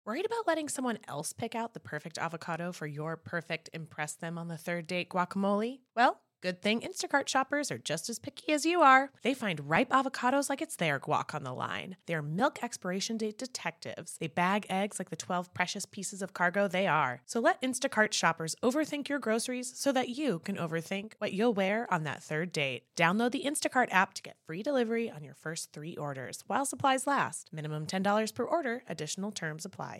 Worried about letting someone else pick out the perfect avocado for your perfect impress them on the third date guacamole? Well, good thing Instacart shoppers are just as picky as you are. They find ripe avocados like it's their guac on the line. They're milk expiration date detectives. They bag eggs like the 12 precious pieces of cargo they are. So let Instacart shoppers overthink your groceries so that you can overthink what you'll wear on that third date. Download the Instacart app to get free delivery on your first 3 orders while supplies last. Minimum $10 per order. Additional terms apply.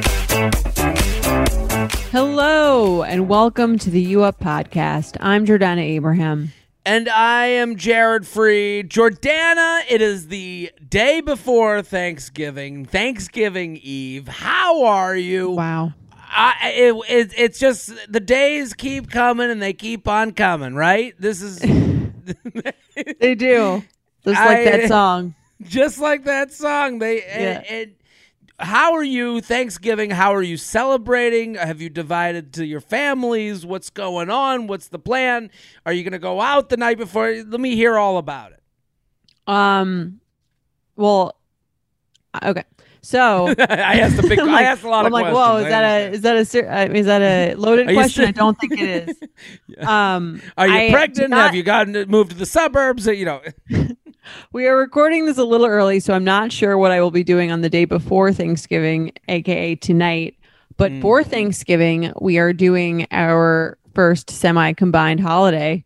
Hello and welcome to the U Up Podcast. I'm Jordana Abraham. And I am Jared Freed. Jordana, it is the day before Thanksgiving Eve. How are you? Wow. It's just the days keep coming and they keep on coming, right? This is... They do. Just like that song. Just like that song. How are you Thanksgiving? How are you celebrating? Have you divided to your families? What's going on? What's the plan? Are you going to go out the night before? Let me hear all about it. Well, okay. So I asked a lot of questions. I'm like, whoa, is that a loaded question? I don't think it is. Are you pregnant? Have you gotten to move to the suburbs? We are recording this a little early, so I'm not sure what I will be doing on the day before Thanksgiving, aka tonight. But for Thanksgiving, we are doing our first semi-combined holiday.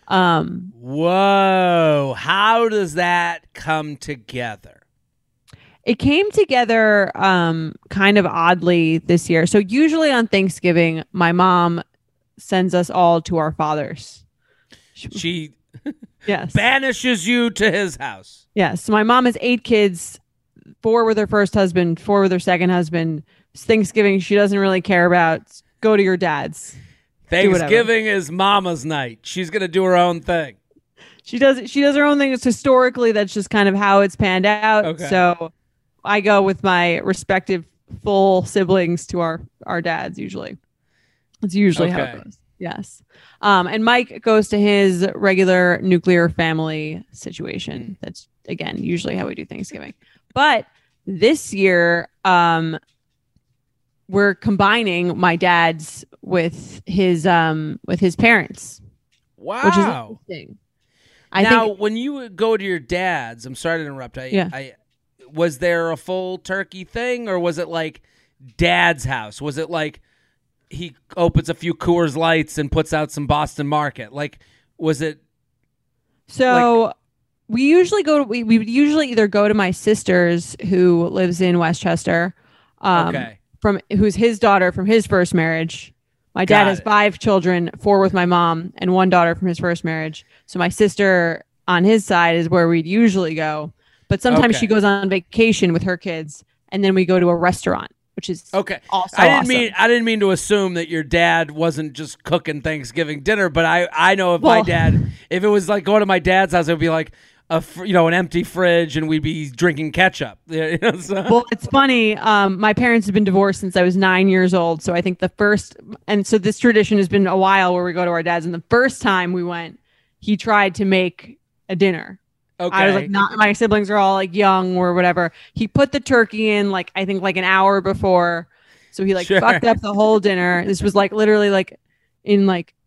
Whoa. How does that come together? It came together kind of oddly this year. So usually on Thanksgiving, my mom sends us all to our fathers. She yes. banishes you to his house. Yes. So my mom has 8 kids, 4 with her first husband, 4 with her second husband. It's Thanksgiving she doesn't really care about. Go to your dad's. Thanksgiving is mama's night. She's going to do her own thing. She does her own thing. It's historically, that's just kind of how it's panned out. Okay. So I go with my respective full siblings to our dads usually. It's usually how it goes. Yes. And Mike goes to his regular nuclear family situation. That's, again, usually how we do Thanksgiving. But this year, we're combining my dad's with his parents. Wow. Which is interesting. I think when you go to your dad's, I'm sorry to interrupt. Was there a full turkey thing, or was it like dad's house? Was it like he opens a few Coors Lights and puts out some Boston Market? Like, was it? So we usually we would usually either go to my sister's, who lives in Westchester, who's his daughter from his first marriage. My dad has 5 children, 4 with my mom, and 1 daughter from his first marriage. So my sister on his side is where we'd usually go. But sometimes she goes on vacation with her kids, and then we go to a restaurant, which is also I didn't mean to assume that your dad wasn't just cooking Thanksgiving dinner, but I know if my dad, if it was like going to my dad's house, it would be like an empty fridge, and we'd be drinking ketchup. Well, it's funny. My parents have been divorced since I was 9 years old, so I think so this tradition has been a while where we go to our dad's, and the first time we went, he tried to make a dinner. Okay. I was like, my siblings are all like young or whatever. He put the turkey in I think an hour before. So he fucked up the whole dinner. This was literally in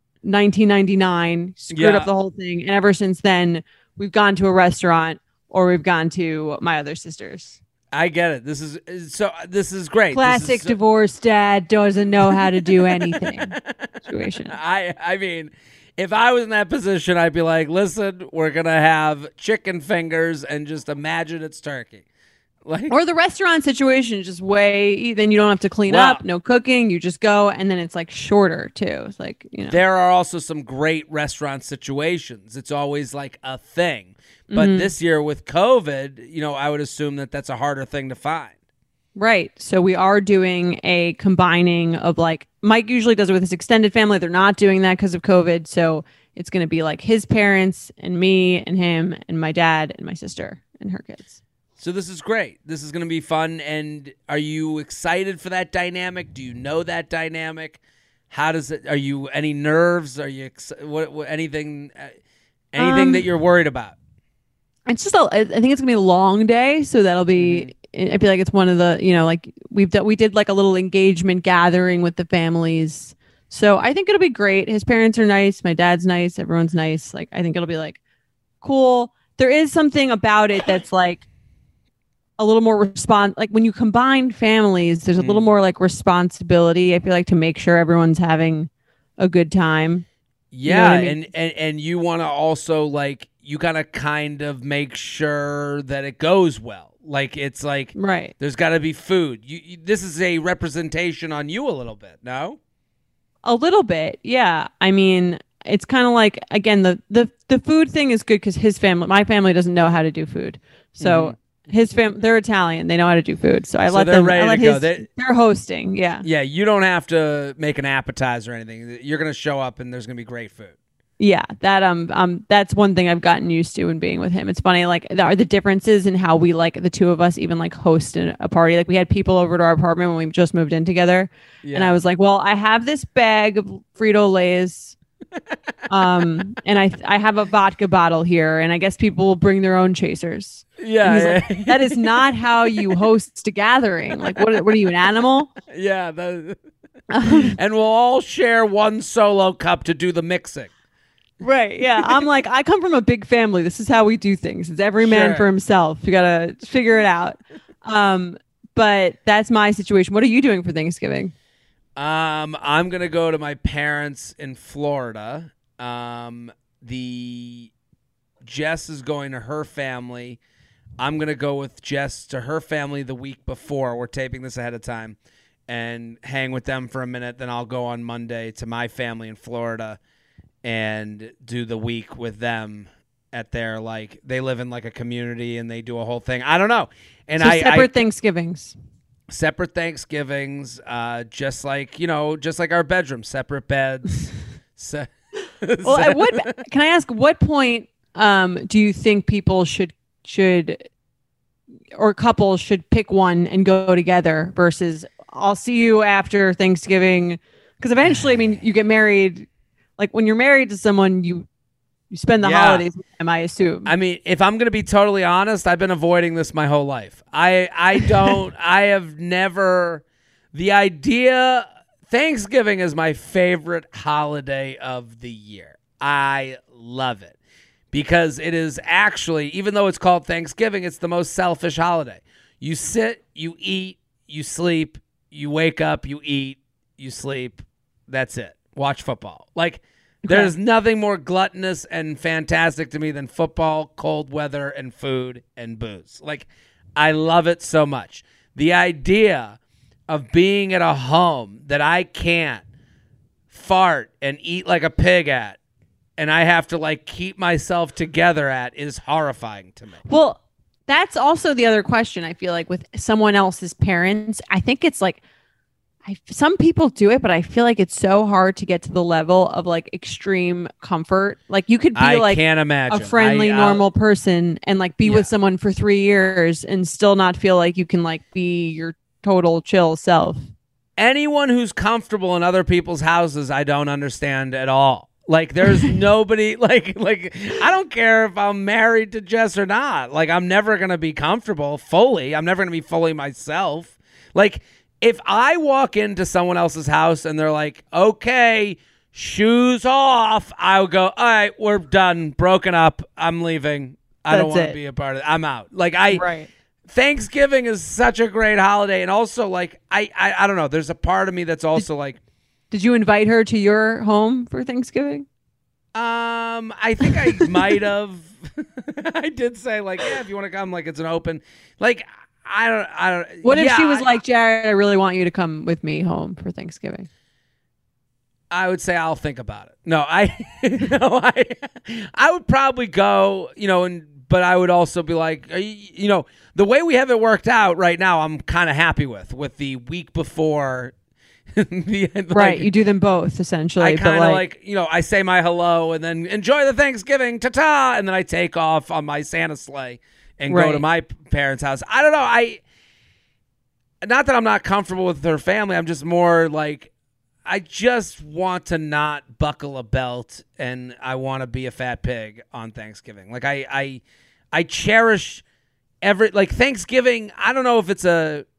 1999, screwed up the whole thing. And ever since then, we've gone to a restaurant or we've gone to my other sister's. I get it. This is great. Classic divorced dad doesn't know how to do anything situation. I mean, if I was in that position, I'd be like, listen, we're going to have chicken fingers and just imagine it's turkey. Or the restaurant situation is just then you don't have to clean up, no cooking. You just go, and then it's shorter too. It's There are also some great restaurant situations. It's always a thing. But this year with COVID, I would assume that that's a harder thing to find. Right. So we are doing a combining of Mike usually does it with his extended family. They're not doing that because of COVID. So it's going to be his parents and me and him and my dad and my sister and her kids. So this is great. This is going to be fun. And are you excited for that dynamic? Do you know that dynamic? How does it, are you, any nerves? Are you, anything that you're worried about? It's just I think it's gonna be a long day, so that'll be. I feel like it's one of the, like we did like a little engagement gathering with the families. So I think it'll be great. His parents are nice. My dad's nice. Everyone's nice. Like, I think it'll be like cool. There is something about it that's like a little more like when you combine families, there's a little more like responsibility. I feel like to make sure everyone's having a good time. Yeah. You know what I mean? and you want to also like, you gotta kind of make sure that it goes well. Like, it's like, right. There's got to be food. This is a representation on you a little bit, no? A little bit, yeah. I mean, it's kind of like, again, the food thing is good because my family doesn't know how to do food. So his family, they're Italian. They know how to do food. So let them. They're hosting, yeah. Yeah, you don't have to make an appetizer or anything. You're going to show up and there's going to be great food. Yeah, that's one thing I've gotten used to in being with him. It's funny, like, are the differences in how we, like, the two of us even like host a party. Like, we had people over to our apartment when we just moved in together, and I was like, well, I have this bag of Frito-Lays, and I have a vodka bottle here, and I guess people will bring their own chasers. Yeah, like, that is not how you host a gathering. Like, what are you, an animal? Yeah, and we'll all share one solo cup to do the mixing. Right. Yeah. I'm like, I come from a big family. This is how we do things. It's every man for himself. You got to figure it out. But that's my situation. What are you doing for Thanksgiving? I'm going to go to my parents in Florida. Jess is going to her family. I'm going to go with Jess to her family the week before. We're taping this ahead of time and hang with them for a minute. Then I'll go on Monday to my family in Florida and do the week with them at their, like, they live in like a community and they do a whole thing. I don't know. And so separate Thanksgivings. Separate Thanksgivings, just like our bedroom, separate beds. Well, can I ask, what point do you think people should or couples should pick one and go together versus I'll see you after Thanksgiving? Because eventually, I mean, you get married. Like, when you're married to someone, you spend the holidays with them, I assume. I mean, if I'm going to be totally honest, I've been avoiding this my whole life. I have never, the idea, Thanksgiving is my favorite holiday of the year. I love it because it is actually, even though it's called Thanksgiving, it's the most selfish holiday. You sit, you eat, you sleep, you wake up, you eat, you sleep. That's it. Watch football. Like, there's nothing more gluttonous and fantastic to me than football, cold weather, and food and booze. Like, I love it so much. The idea of being at a home that I can't fart and eat like a pig at, and I have to, like, keep myself together at, is horrifying to me. Well, that's also the other question. I feel like with someone else's parents, I think it's like, some people do it, but I feel like it's so hard to get to the level of like extreme comfort. Like, you could be can't imagine. a friendly, normal person and like be with someone for 3 years and still not feel like you can like be your total chill self. Anyone who's comfortable in other people's houses, I don't understand at all. Like, there's nobody like I don't care if I'm married to Jess or not. Like, I'm never going to be comfortable fully. I'm never going to be fully myself. Like, if I walk into someone else's house and they're like, okay, shoes off, I'll go, all right, we're done, broken up, I'm leaving. I don't want to be a part of it. I'm out. Like, Thanksgiving is such a great holiday. And also, like, I don't know, there's a part of me that's also like. Did you invite her to your home for Thanksgiving? I think I might have. I did say, like, yeah, if you want to come, like, it's an open, like, I don't. What if she was like, Jared, I really want you to come with me home for Thanksgiving? I would say I'll think about it. No, I would probably go, but I would also be like, the way we have it worked out right now, I'm kind of happy with the week before. Right, you do them both essentially. I kind of I say my hello and then enjoy the Thanksgiving, ta-ta, and then I take off on my Santa sleigh and go to my parents' house. I don't know. Not that I'm not comfortable with their family. I'm just more like, I just want to not buckle a belt and I want to be a fat pig on Thanksgiving. Like, I I cherish like Thanksgiving. I don't know if it's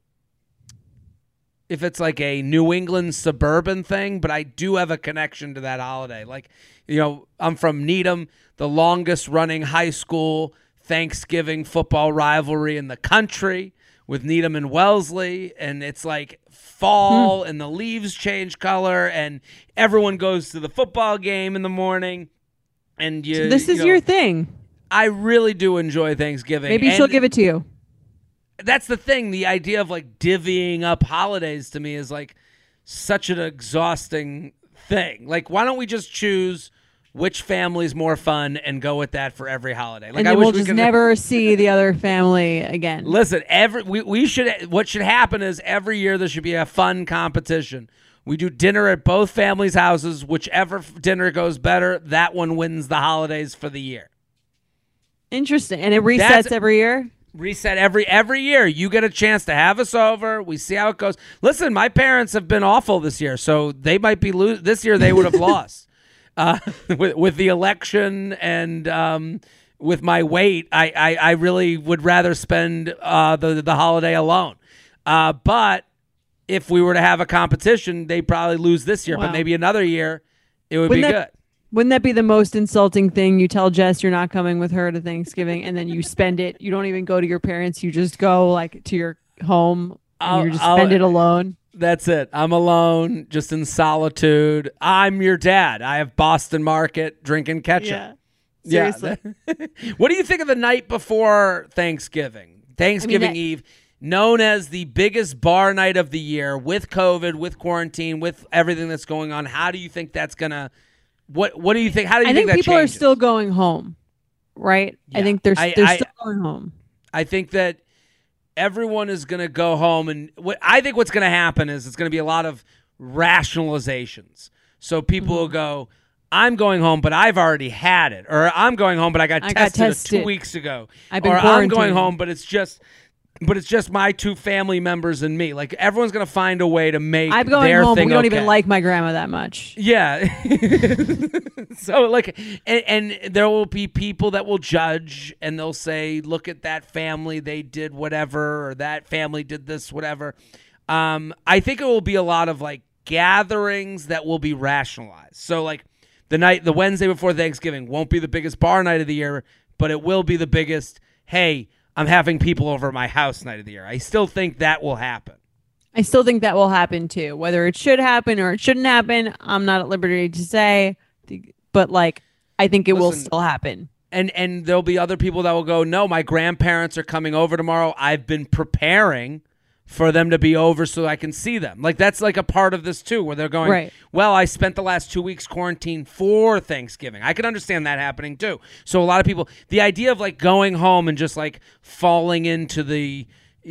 like a New England suburban thing, but I do have a connection to that holiday. Like, I'm from Needham, the longest running high school Thanksgiving football rivalry in the country with Needham and Wellesley. And it's like fall and the leaves change color and everyone goes to the football game in the morning. And so this is your thing. I really do enjoy Thanksgiving. Maybe she'll give it to you. That's the thing. The idea of like divvying up holidays to me is like such an exhausting thing. Like, why don't we just choose which family's more fun and go with that for every holiday? Like, and then we'll just never see the other family again. Listen, we should. What should happen is every year there should be a fun competition. We do dinner at both families' houses. Whichever dinner goes better, that one wins the holidays for the year. Interesting, and it resets every year. Reset every year. You get a chance to have us over. We see how it goes. Listen, my parents have been awful this year, so they might be this year. They would have lost with the election and with my weight. I really would rather spend the holiday alone. But if we were to have a competition, they'd probably lose this year. Wow. But maybe another year, it would be good. Wouldn't that be the most insulting thing? You tell Jess you're not coming with her to Thanksgiving, and then you spend it. You don't even go to your parents. You just go like to your home, and you just spend it alone. That's it. I'm alone, just in solitude. I'm your dad. I have Boston Market drinking ketchup. Yeah, seriously. What do you think of the night before Thanksgiving? Thanksgiving Eve, known as the biggest bar night of the year, with COVID, with quarantine, with everything that's going on. How do you think that's gonna? What do you think? How do you think that changes? I think people are still going home, right? Yeah. I think they're still going home. I think that everyone is going to go home, and I think what's going to happen is it's going to be a lot of rationalizations. So people will go, I'm going home, but I've already had it, or I'm going home, but I got tested 2 weeks ago, or I'm going home, but it's just my two family members and me. Like, everyone's going to find a way to make I'm going their home, thing we don't okay. even like my grandma that much. Yeah. So, like, and there will be people that will judge, and they'll say, look at that family, they did whatever, or that family did this, whatever. I think it will be a lot of, like, gatherings that will be rationalized. So, like, the Wednesday before Thanksgiving won't be the biggest bar night of the year, but it will be the biggest, hey, I'm having people over at my house night of the year. I still think that will happen. I still think that will happen too. Whether it should happen or it shouldn't happen, I'm not at liberty to say. But like, I think it will still happen. And there'll be other people that will go, no, my grandparents are coming over tomorrow. I've been preparing for them to be over so I can see them. Like, that's like a part of this too, where they're going, right. Well, I spent the last 2 weeks quarantined for Thanksgiving. I can understand that happening too. So a lot of people, the idea of like going home and just like falling into the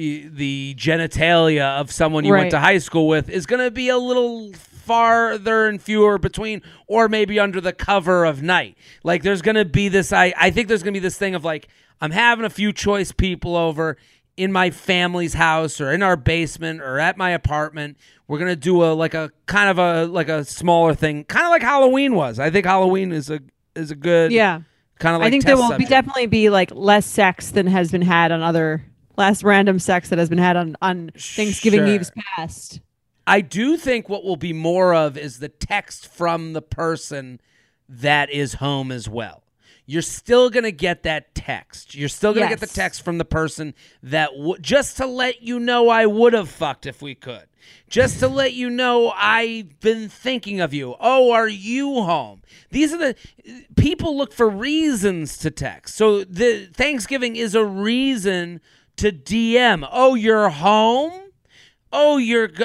genitalia of someone you went to high school with is going to be a little farther and fewer between, or maybe under the cover of night. Like, there's going to be this, I think there's going to be this thing of like, I'm having a few choice people over in my family's house or in our basement or at my apartment. We're going to do a kind of a smaller thing, kind of like Halloween was. I think Halloween is a good kind of like, I think there will definitely be like less sex than has been had on less random sex that has been had on Thanksgiving Eve's past. I do think what will be more of is the text from the person that is home as well. You're still going to get that text. You're still going to get the text from the person that just to let you know I would have fucked if we could. Just to let you know I've been thinking of you. Oh, are you home? These are the people look for reasons to text. So the Thanksgiving is a reason to DM. Oh, you're home? Oh,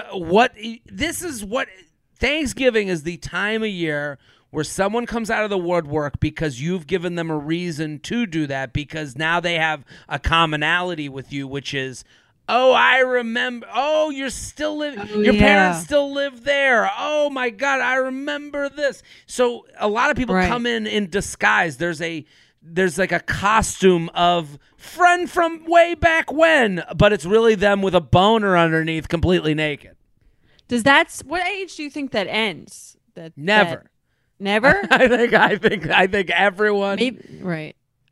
this is what Thanksgiving is, the time of year where someone comes out of the woodwork because you've given them a reason to do that, because now they have a commonality with you, which is, oh, I remember. Oh, you're still living. Your parents still live there. Oh my God, I remember this. So a lot of people come in disguise. There's like a costume of friend from way back when, but it's really them with a boner underneath, completely naked. What age do you think that ends? Never. Never? I think everyone. Maybe, right.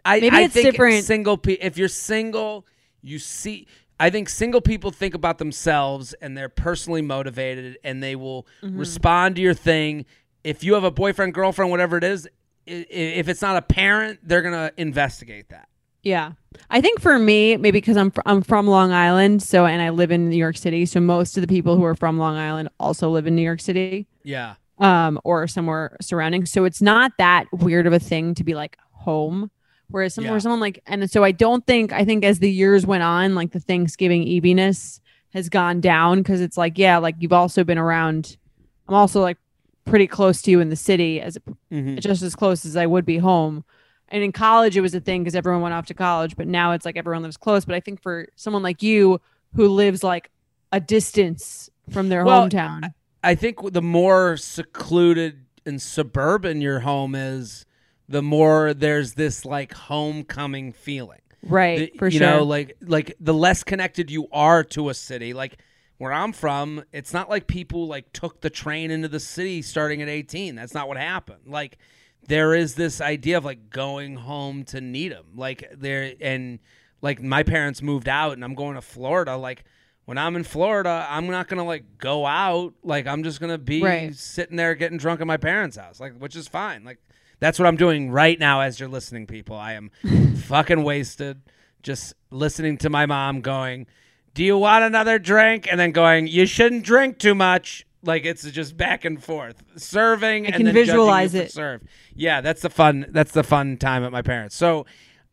Maybe think different. If you're single, you see. I think single people think about themselves and they're personally motivated and they will respond to your thing. If you have a boyfriend, girlfriend, whatever it is, if it's not a parent, they're going to investigate that. Yeah. I think for me, maybe because I'm from Long Island, and I live in New York City, so most of the people who are from Long Island also live in New York City. Yeah. Or somewhere surrounding. So it's not that weird of a thing to be like home. Whereas someone like, and so I think as the years went on, like the Thanksgiving eviness has gone down because it's like, yeah, like you've also been around. I'm also like pretty close to you in the city just as close as I would be home. And in college, it was a thing because everyone went off to college, but now it's like everyone lives close. But I think for someone like you who lives like a distance from their hometown. I think the more secluded and suburban your home is, the more there's this like homecoming feeling. Right, for sure. You know, like the less connected you are to a city. Like where I'm from, it's not like people like took the train into the city starting at 18. That's not what happened. Like there is this idea of like going home to Needham. Like like my parents moved out and I'm going to Florida. Like when I'm in Florida, I'm not going to like go out. Like I'm just going to be sitting there getting drunk at my parents' house, like, which is fine. Like that's what I'm doing right now as you're listening, people. I am fucking wasted just listening to my mom going, do you want another drink? And then going, you shouldn't drink too much. Like it's just back and forth, serving and then visualize it. Serve. Yeah, that's the fun time at my parents. So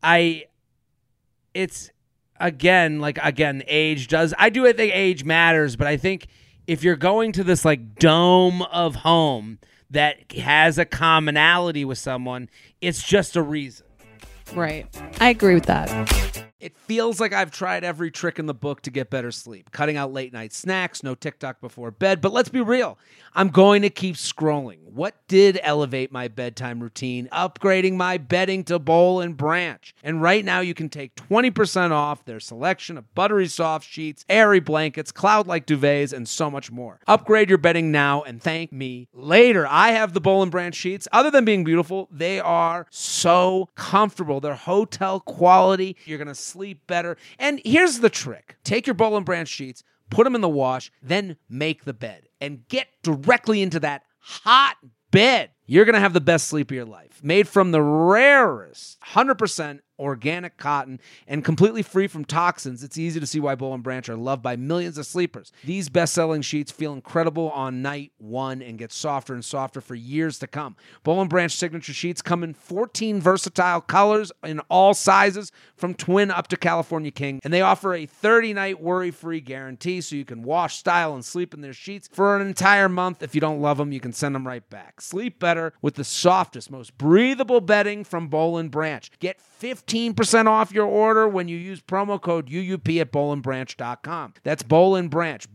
it's again, age does. I think age matters, but I think if you're going to this like dome of home that has a commonality with someone, it's just a reason. Right. I agree with that. It feels like I've tried every trick in the book to get better sleep. Cutting out late night snacks, no TikTok before bed. But let's be real. I'm going to keep scrolling. What did elevate my bedtime routine? Upgrading my bedding to Boll & Branch. And right now you can take 20% off their selection of buttery soft sheets, airy blankets, cloud-like duvets, and so much more. Upgrade your bedding now and thank me later. I have the Boll & Branch sheets. Other than being beautiful, they are so comfortable. They're hotel quality. You're going to sleep better. And here's the trick. Take your Boll & Branch sheets, put them in the wash, then make the bed and get directly into that hot bed. You're going to have the best sleep of your life. Made from the rarest 100% organic cotton and completely free from toxins, it's easy to see why Boll & Branch are loved by millions of sleepers. These best-selling sheets feel incredible on night one and get softer and softer for years to come. Boll & Branch signature sheets come in 14 versatile colors in all sizes, from twin up to California king, and they offer a 30-night worry-free guarantee so you can wash, style, and sleep in their sheets for an entire month. If you don't love them, you can send them right back. Sleep better with the softest, most breathable bedding from Boll & Branch. Get 15% off your order when you use promo code UUP at bollandbranch.com. That's Boll & Branch,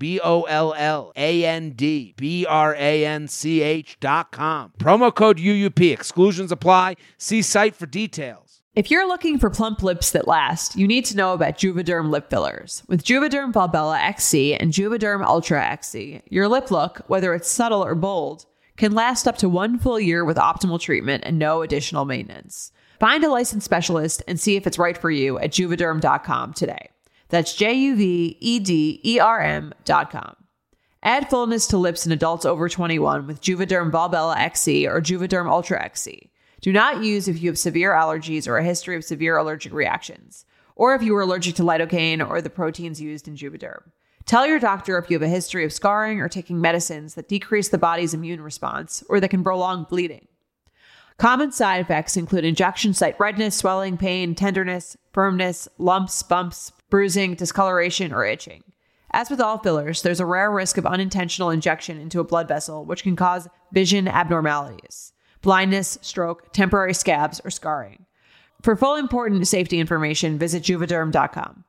BOLLANDBRANCH.com. Promo code UUP. Exclusions apply. See site for details. If you're looking for plump lips that last, you need to know about Juvederm lip fillers. With Juvederm Volbella XC and Juvederm Ultra XC, your lip look, whether it's subtle or bold, can last up to 1 full year with optimal treatment and no additional maintenance. Find a licensed specialist and see if it's right for you at Juvederm.com today. That's JUVEDERM.com. Add fullness to lips in adults over 21 with Juvederm Volbella XC or Juvederm Ultra XC. Do not use if you have severe allergies or a history of severe allergic reactions, or if you are allergic to lidocaine or the proteins used in Juvederm. Tell your doctor if you have a history of scarring or taking medicines that decrease the body's immune response or that can prolong bleeding. Common side effects include injection site redness, swelling, pain, tenderness, firmness, lumps, bumps, bruising, discoloration, or itching. As with all fillers, there's a rare risk of unintentional injection into a blood vessel, which can cause vision abnormalities, blindness, stroke, temporary scabs, or scarring. For full important safety information, visit Juvederm.com.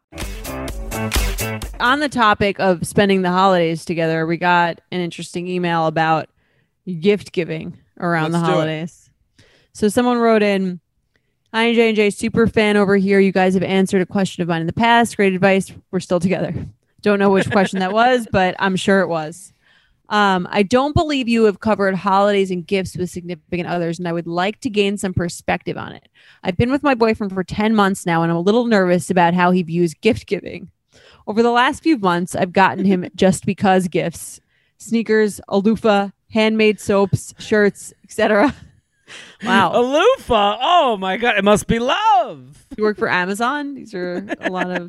On the topic of spending the holidays together, we got an interesting email about gift giving around the holidays. So someone wrote in, "Hi, J&J, super fan over here. You guys have answered a question of mine in the past. Great advice. We're still together." Don't know which question that was, but I'm sure it was. I don't believe you have covered holidays and gifts with significant others, and I would like to gain some perspective on it. I've been with my boyfriend for 10 months now, and I'm a little nervous about how he views gift giving. Over the last few months, I've gotten him just because gifts, sneakers, a loofah, handmade soaps, shirts, etc. Wow. A loofah? Oh my God. It must be love. You work for Amazon? These are a lot of...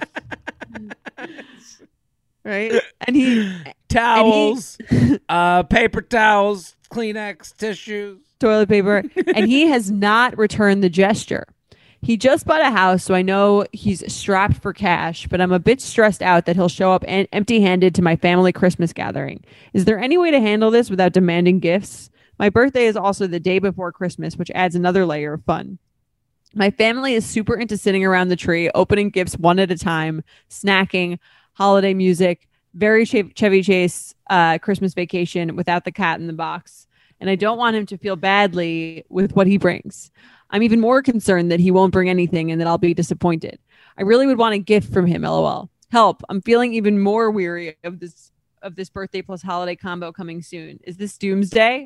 right? And he... Towels, paper towels, Kleenex, tissues. Toilet paper. And he has not returned the gesture. He just bought a house, so I know he's strapped for cash, but I'm a bit stressed out that he'll show up empty-handed to my family Christmas gathering. Is there any way to handle this without demanding gifts? My birthday is also the day before Christmas, which adds another layer of fun. My family is super into sitting around the tree, opening gifts one at a time, snacking, holiday music, very Chevy Chase Christmas Vacation without the cat in the box. And I don't want him to feel badly with what he brings. I'm even more concerned that he won't bring anything and that I'll be disappointed. I really would want a gift from him, LOL. Help. I'm feeling even more weary of this birthday plus holiday combo coming soon. Is this doomsday?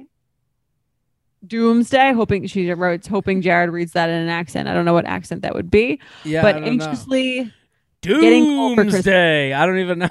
Doomsday? Hoping Jared reads that in an accent. I don't know what accent that would be. Yeah, but anxiously Doomsday. I don't even know.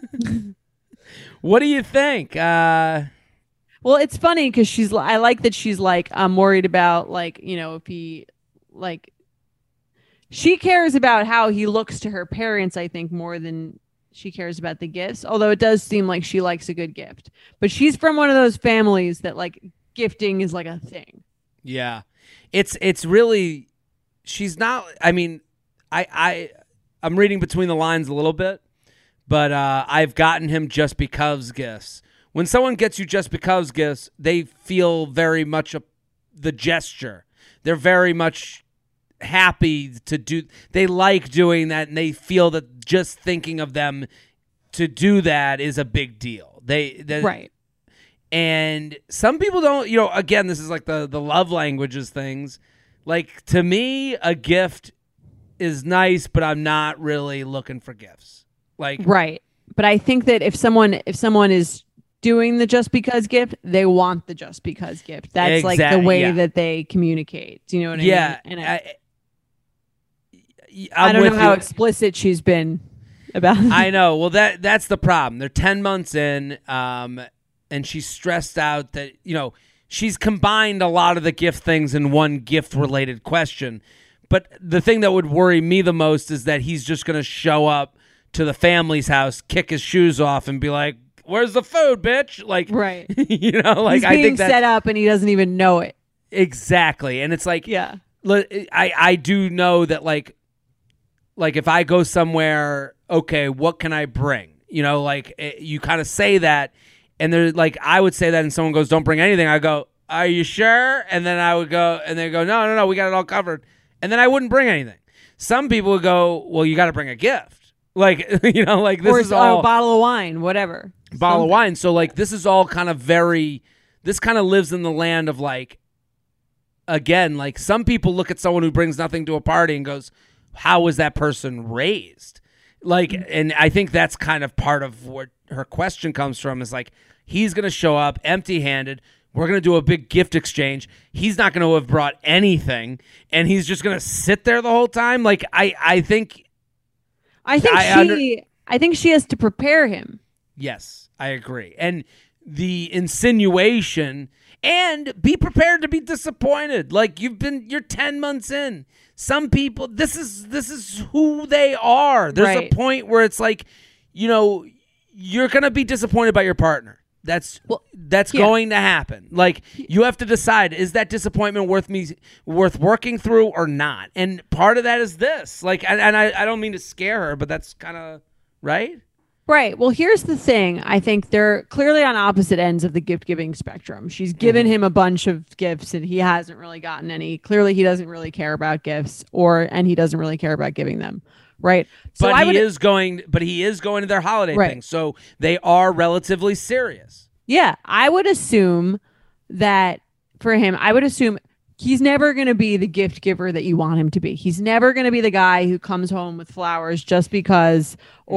What do you think? Well, it's funny because I like that she's like, I'm worried about, like, you know, if he, like, she cares about how he looks to her parents, I think, more than she cares about the gifts. Although it does seem like she likes a good gift, but she's from one of those families that like gifting is like a thing. Yeah, it's really, she's not. I mean, I'm reading between the lines a little bit. But I've gotten him just because gifts. When someone gets you just because gifts, they feel very much the gesture. They're very much happy to do. They like doing that, and they feel that just thinking of them to do that is a big deal. Right. And some people don't. You know, again, this is like the love languages things. Like, to me, a gift is nice, but I'm not really looking for gifts. Like, right. But I think that if someone is doing the just because gift, they want the just because gift. That's like the way that they communicate. Do you know what I mean? Yeah. And I don't know how explicit she's been about it. I know. Well, that's the problem. They're 10 months in, and she's stressed out that, you know, she's combined a lot of the gift things in one gift-related question. But the thing that would worry me the most is that he's just going to show up to the family's house, kick his shoes off, and be like, "Where's the food, bitch?" Like, right? You know, like, he's being set up, and he doesn't even know it. Exactly, and it's like, yeah, I do know that, like if I go somewhere, okay, what can I bring? You know, like, you kind of say that, and they're like, I would say that, and someone goes, "Don't bring anything." I go, "Are you sure?" And then I would go, and they go, No, we got it all covered," and then I wouldn't bring anything. Some people would go, "Well, you got to bring a gift." Like, you know, like, this is all a bottle of wine, whatever. Bottle of wine. So, like, this is all kind of this kind of lives in the land of, like, again, like, some people look at someone who brings nothing to a party and goes, how was that person raised? Like, and I think that's kind of part of what her question comes from, is like, he's going to show up empty-handed. We're going to do a big gift exchange. He's not going to have brought anything, and he's just going to sit there the whole time. Like, I think she has to prepare him. Yes, I agree. And the insinuation, and be prepared to be disappointed. Like, you're 10 months in. Some people, this is who they are. There's a point where it's like, you know, you're going to be disappointed by your partner. That's going to happen. Like, you have to decide, is that disappointment worth working through or not? And part of that is this. Like, and I don't mean to scare her, but that's kind of right. Right. Well, here's the thing. I think they're clearly on opposite ends of the gift-giving spectrum. She's given him a bunch of gifts and he hasn't really gotten any. Clearly, he doesn't really care about gifts, and he doesn't really care about giving them. Right. So he is going to their holiday thing. So they are relatively serious. Yeah. I would assume that for him, he's never going to be the gift giver that you want him to be. He's never going to be the guy who comes home with flowers just because, or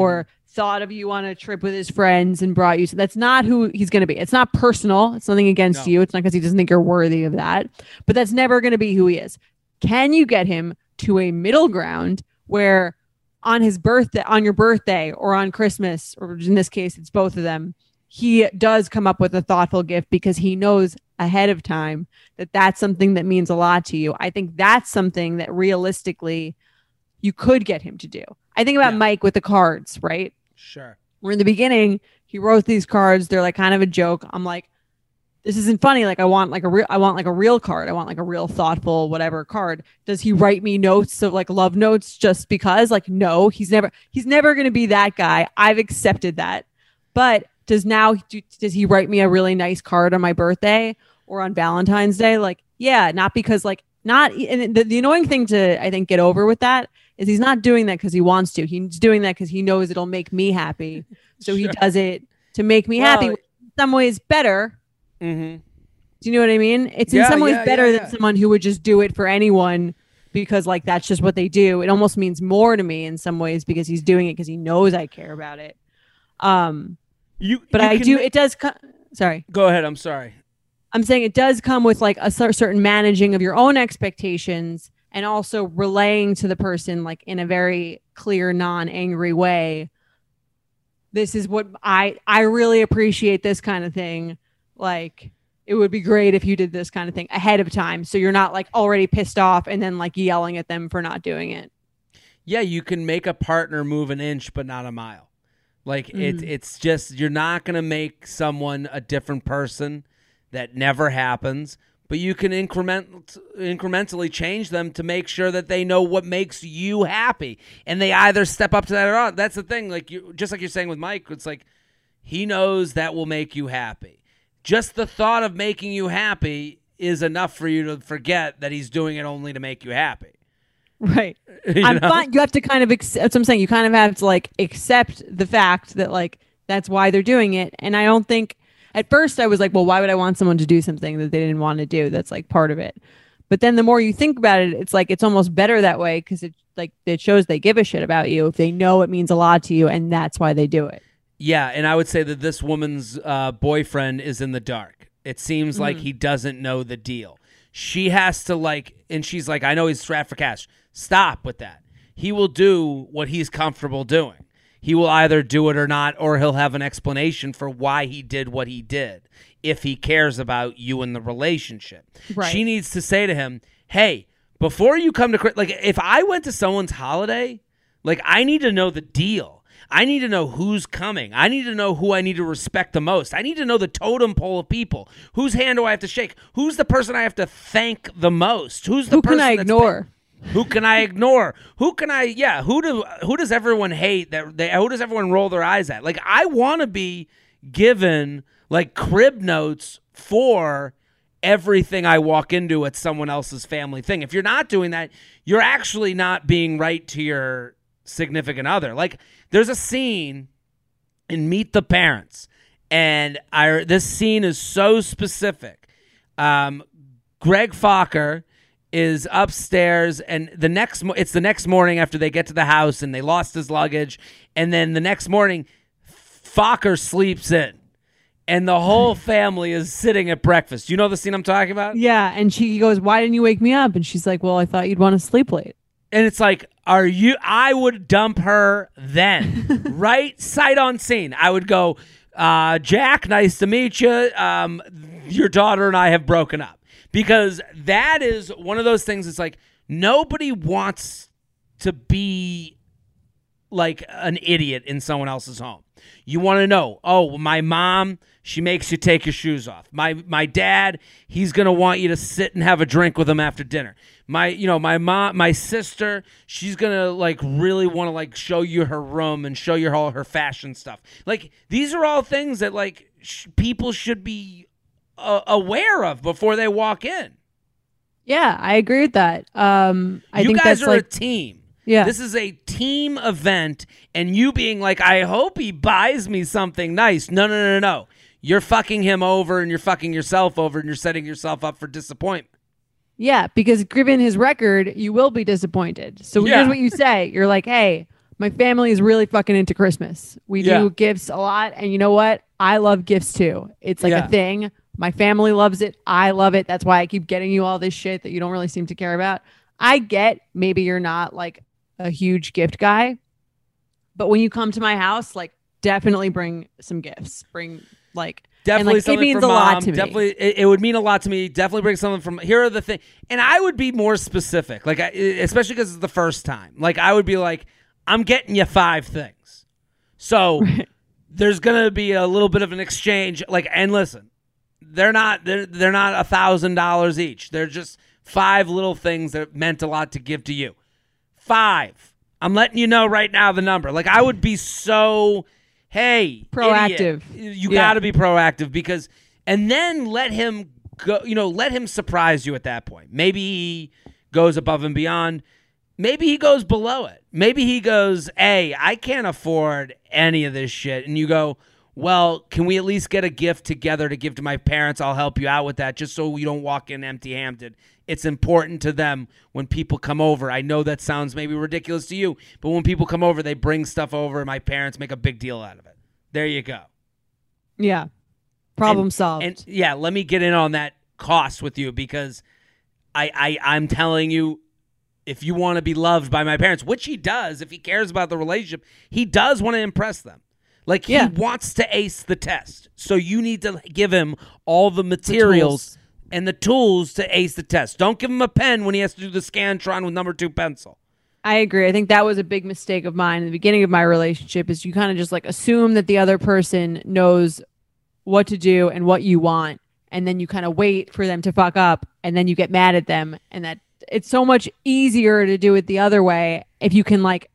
thought of you on a trip with his friends and brought you. So that's not who he's going to be. It's not personal. It's nothing against you. It's not because he doesn't think you're worthy of that. But that's never going to be who he is. Can you get him to a middle ground where on his birthday, on your birthday, or on Christmas, or in this case, it's both of them, he does come up with a thoughtful gift because he knows ahead of time that that's something that means a lot to you. I think that's something that realistically you could get him to do. I think about Mike with the cards, right? Sure. Where in the beginning, he wrote these cards. They're like kind of a joke. I'm like, this isn't funny. Like I want like a real card. I want like a real thoughtful, whatever card. Does he write me notes of like love notes just because? Like, no, he's never going to be that guy. I've accepted that. But does he write me a really nice card on my birthday or on Valentine's Day? Like, yeah, not because like not. And the annoying thing to, I think, get over with that is he's not doing that because he wants to. He's doing that because he knows it'll make me happy. So he does it to make me happy. In some ways better. Mm-hmm. Do you know what I mean? It's in some ways better than someone who would just do it for anyone because like that's just what they do. It almost means more to me in some ways because he's doing it because he knows I care about it. It does. Sorry. Go ahead. I'm sorry. I'm saying it does come with like a certain managing of your own expectations and also relaying to the person like in a very clear, non-angry way. This is what I really appreciate this kind of thing. Like it would be great if you did this kind of thing ahead of time. So you're not like already pissed off and then like yelling at them for not doing it. Yeah. You can make a partner move an inch, but not a mile. Like it's just, you're not going to make someone a different person. That never happens, but you can incrementally change them to make sure that they know what makes you happy. And they either step up to that or not. That's the thing. Like just like you're saying with Mike, it's like he knows that will make you happy. Just the thought of making you happy is enough for you to forget that he's doing it only to make you happy. Right. I'm fine. You have to kind of that's what I'm saying. You kind of have to like accept the fact that like that's why they're doing it. And I don't think at first I was like, well, why would I want someone to do something that they didn't want to do? That's like part of it. But then the more you think about it, it's like it's almost better that way because it shows they give a shit about you if they know it means a lot to you and that's why they do it. Yeah, and I would say that this woman's boyfriend is in the dark. It seems like he doesn't know the deal. She has to and she's like, I know he's strapped for cash. Stop with that. He will do what he's comfortable doing. He will either do it or not, or he'll have an explanation for why he did what he did if he cares about you and the relationship. Right. She needs to say to him, hey, before you come to, like, if I went to someone's holiday, like, I need to know the deal. I need to know who's coming. I need to know who I need to respect the most. I need to know the totem pole of people. Whose hand do I have to shake? Who's the person I have to thank the most? Who can I ignore? Who can I ignore? Who does everyone hate? Who does everyone roll their eyes at? Like, I want to be given like crib notes for everything I walk into at someone else's family thing. If you're not doing that, you're actually not being right to your significant other. Like, there's a scene in Meet the Parents, and this scene is so specific. Greg Fokker is upstairs, and it's the next morning after they get to the house and they lost his luggage, and then the next morning Fokker sleeps in and the whole family is sitting at breakfast. You know the scene I'm talking about? Yeah, and he goes, why didn't you wake me up? And she's like, well, I thought you'd want to sleep late. And it's like, I would dump her then. Right? Sight on scene. I would go, Jack, nice to meet you. Your daughter and I have broken up. Because that is one of those things. It's like nobody wants to be like an idiot in someone else's home. You want to know, oh, my mom, she makes you take your shoes off. My dad, he's going to want you to sit and have a drink with him after dinner. My mom, my sister, she's going to like really want to like show you her room and show you all her fashion stuff. Like these are all things that like people should be aware of before they walk in. Yeah, I agree with that. I think you guys that's are a team. Yeah, this is a team event, and you being like, I hope he buys me something nice. No. You're fucking him over, and you're fucking yourself over, and you're setting yourself up for disappointment. Yeah, because given his record, you will be disappointed. So here's what you say. You're like, hey, My family is really fucking into Christmas. We do gifts a lot. And you know what? I love gifts too. It's like a thing. My family loves it. I love it. That's why I keep getting you all this shit that you don't really seem to care about. I get maybe you're not like a huge gift guy, but when you come to my house, like definitely bring some gifts. Bring like definitely and, like, something it means from a lot mom. to me. Definitely, it would mean a lot to me. Definitely bring something from. Here are the things, and I would be more specific, like especially because it's the first time. Like I would be like, I'm getting you 5 things, so there's gonna be a little bit of an exchange. Like, and listen, they're not $1,000 each. They're just 5 little things that meant a lot to give to you. 5. I'm letting you know right now the number. Like I would be so. Hey, proactive. Idiot. You got to be proactive because, and then let him go. Let him surprise you at that point. Maybe he goes above and beyond. Maybe he goes below it. Maybe he goes, "Hey, I can't afford any of this shit," and you go, "Well, can we at least get a gift together to give to my parents? I'll help you out with that, just so you don't walk in empty-handed. It's important to them when people come over. I know that sounds maybe ridiculous to you, but when people come over, they bring stuff over, and my parents make a big deal out of it. There you go. Yeah. Problem solved. And yeah, let me get in on that cost with you because I'm telling you, if you want to be loved by my parents, which he does, if he cares about the relationship, he does want to impress them. Like he wants to ace the test. So you need to give him all the materials and the tools to ace the test. Don't give him a pen when he has to do the Scantron with number 2 pencil. I agree. I think that was a big mistake of mine in the beginning of my relationship is you kind of just like assume that the other person knows what to do and what you want. And then you kind of wait for them to fuck up and then you get mad at them. And that it's so much easier to do it the other way if you can like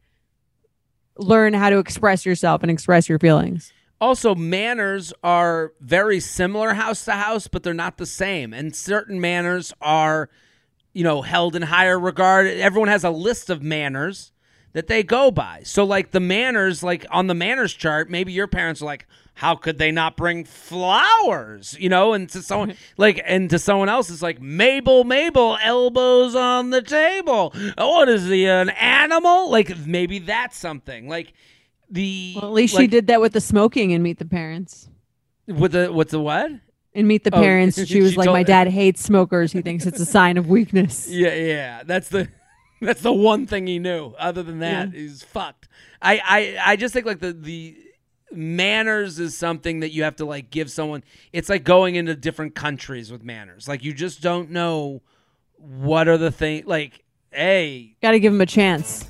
learn how to express yourself and express your feelings. Also, manners are very similar house to house, but they're not the same. And certain manners are, held in higher regard. Everyone has a list of manners that they go by. So, like the manners, like on the manners chart, maybe your parents are like, how could they not bring flowers? And to someone and to someone else, it's like Mabel, elbows on the table. What is he, an animal? Like maybe that's something like. At least she did that with the smoking in Meet the Parents. With the what? In Meet the Parents, she was like, "My dad hates smokers. He thinks it's a sign of weakness." Yeah. That's the one thing he knew. Other than that, he's fucked. I just think like the manners is something that you have to like give someone. It's like going into different countries with manners. Like you just don't know what are the things. Like, hey, gotta give him a chance.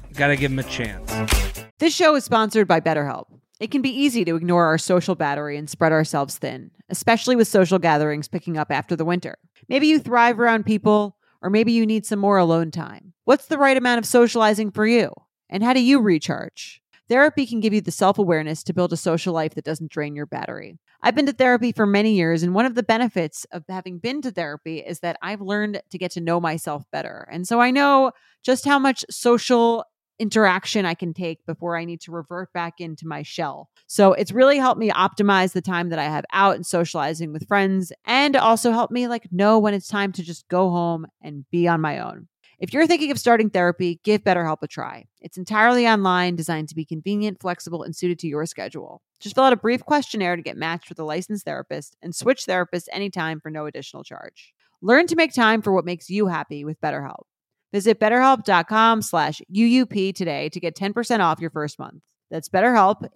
This show is sponsored by BetterHelp. It can be easy to ignore our social battery and spread ourselves thin, especially with social gatherings picking up after the winter. Maybe you thrive around people, or maybe you need some more alone time. What's the right amount of socializing for you? And how do you recharge? Therapy can give you the self-awareness to build a social life that doesn't drain your battery. I've been to therapy for many years, and one of the benefits of having been to therapy is that I've learned to get to know myself better. And so I know just how much social interaction I can take before I need to revert back into my shell. So it's really helped me optimize the time that I have out and socializing with friends, and also helped me like know when it's time to just go home and be on my own. If you're thinking of starting therapy, give BetterHelp a try. It's entirely online, designed to be convenient, flexible, and suited to your schedule. Just fill out a brief questionnaire to get matched with a licensed therapist and switch therapists anytime for no additional charge. Learn to make time for what makes you happy with BetterHelp. Visit BetterHelp.com/UUP today to get 10% off your first month. That's BetterHelp,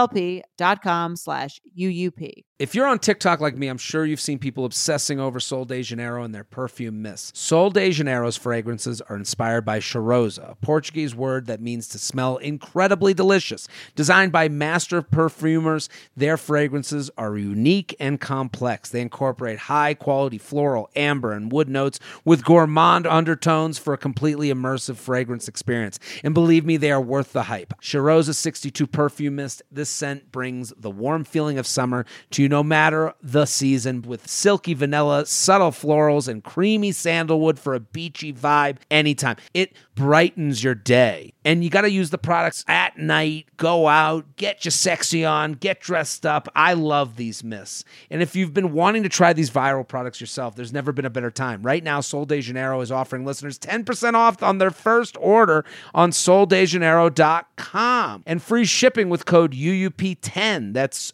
HELP.com/UUP. If you're on TikTok like me, I'm sure you've seen people obsessing over Sol de Janeiro and their perfume mists. Sol de Janeiro's fragrances are inspired by cheirosa, a Portuguese word that means to smell incredibly delicious. Designed by master perfumers, their fragrances are unique and complex. They incorporate high-quality floral, amber, and wood notes with gourmand undertones for a completely immersive fragrance experience. And believe me, they are worth the hype. Cheirosa 62 Perfume Mist, this scent brings the warm feeling of summer to you no matter the season with silky vanilla, subtle florals, and creamy sandalwood for a beachy vibe anytime. It brightens your day. And you got to use the products at night, go out, get your sexy on, get dressed up. I love these mists. And if you've been wanting to try these viral products yourself, there's never been a better time. Right now, Sol de Janeiro is offering listeners 10% off on their first order on soldejaneiro.com and free shipping with code UUP10. That's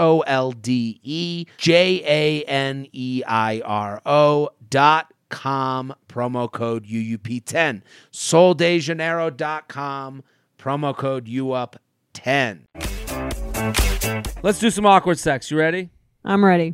SOLDEJANEIRO.com, promo code UUP10. soldejaneiro.com, promo code UUP10. Let's do some awkward sex. You ready? I'm ready.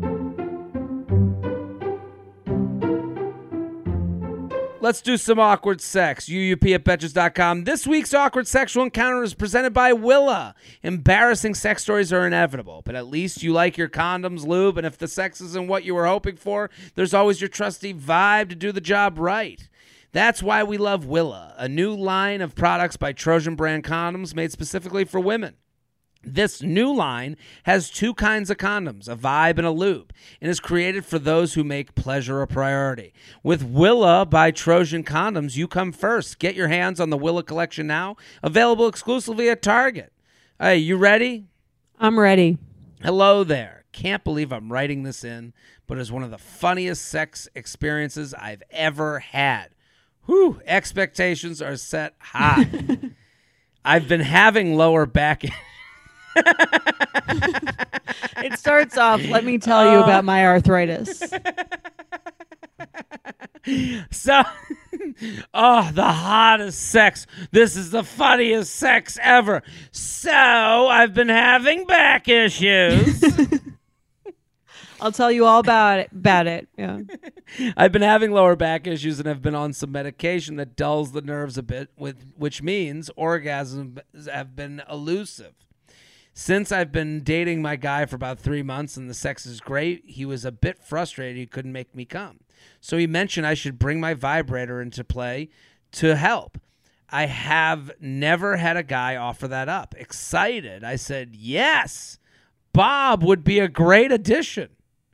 Let's do some awkward sex. UUP at Betches.com. This week's awkward sexual encounter is presented by Willa. Embarrassing sex stories are inevitable, but at least you like your condoms, lube, and if the sex isn't what you were hoping for, there's always your trusty Vibe to do the job right. That's why we love Willa, a new line of products by Trojan brand condoms made specifically for women. This new line has two kinds of condoms, a Vibe and a lube, and is created for those who make pleasure a priority. With Willa by Trojan Condoms, you come first. Get your hands on the Willa collection now, available exclusively at Target. Hey, you ready? I'm ready. Hello there. Can't believe I'm writing this in, but it's one of the funniest sex experiences I've ever had. Whew, expectations are set high. I've been having lower back... It starts off, let me tell you about my arthritis. So, the hottest sex. This is the funniest sex ever. So, I've been having back issues. I'll tell you all about it. Yeah. I've been having lower back issues and have been on some medication that dulls the nerves a bit, which means orgasms have been elusive. Since I've been dating my guy for about 3 months and the sex is great, he was a bit frustrated he couldn't make me come. So he mentioned I should bring my vibrator into play to help. I have never had a guy offer that up. Excited, I said, yes, Bob would be a great addition.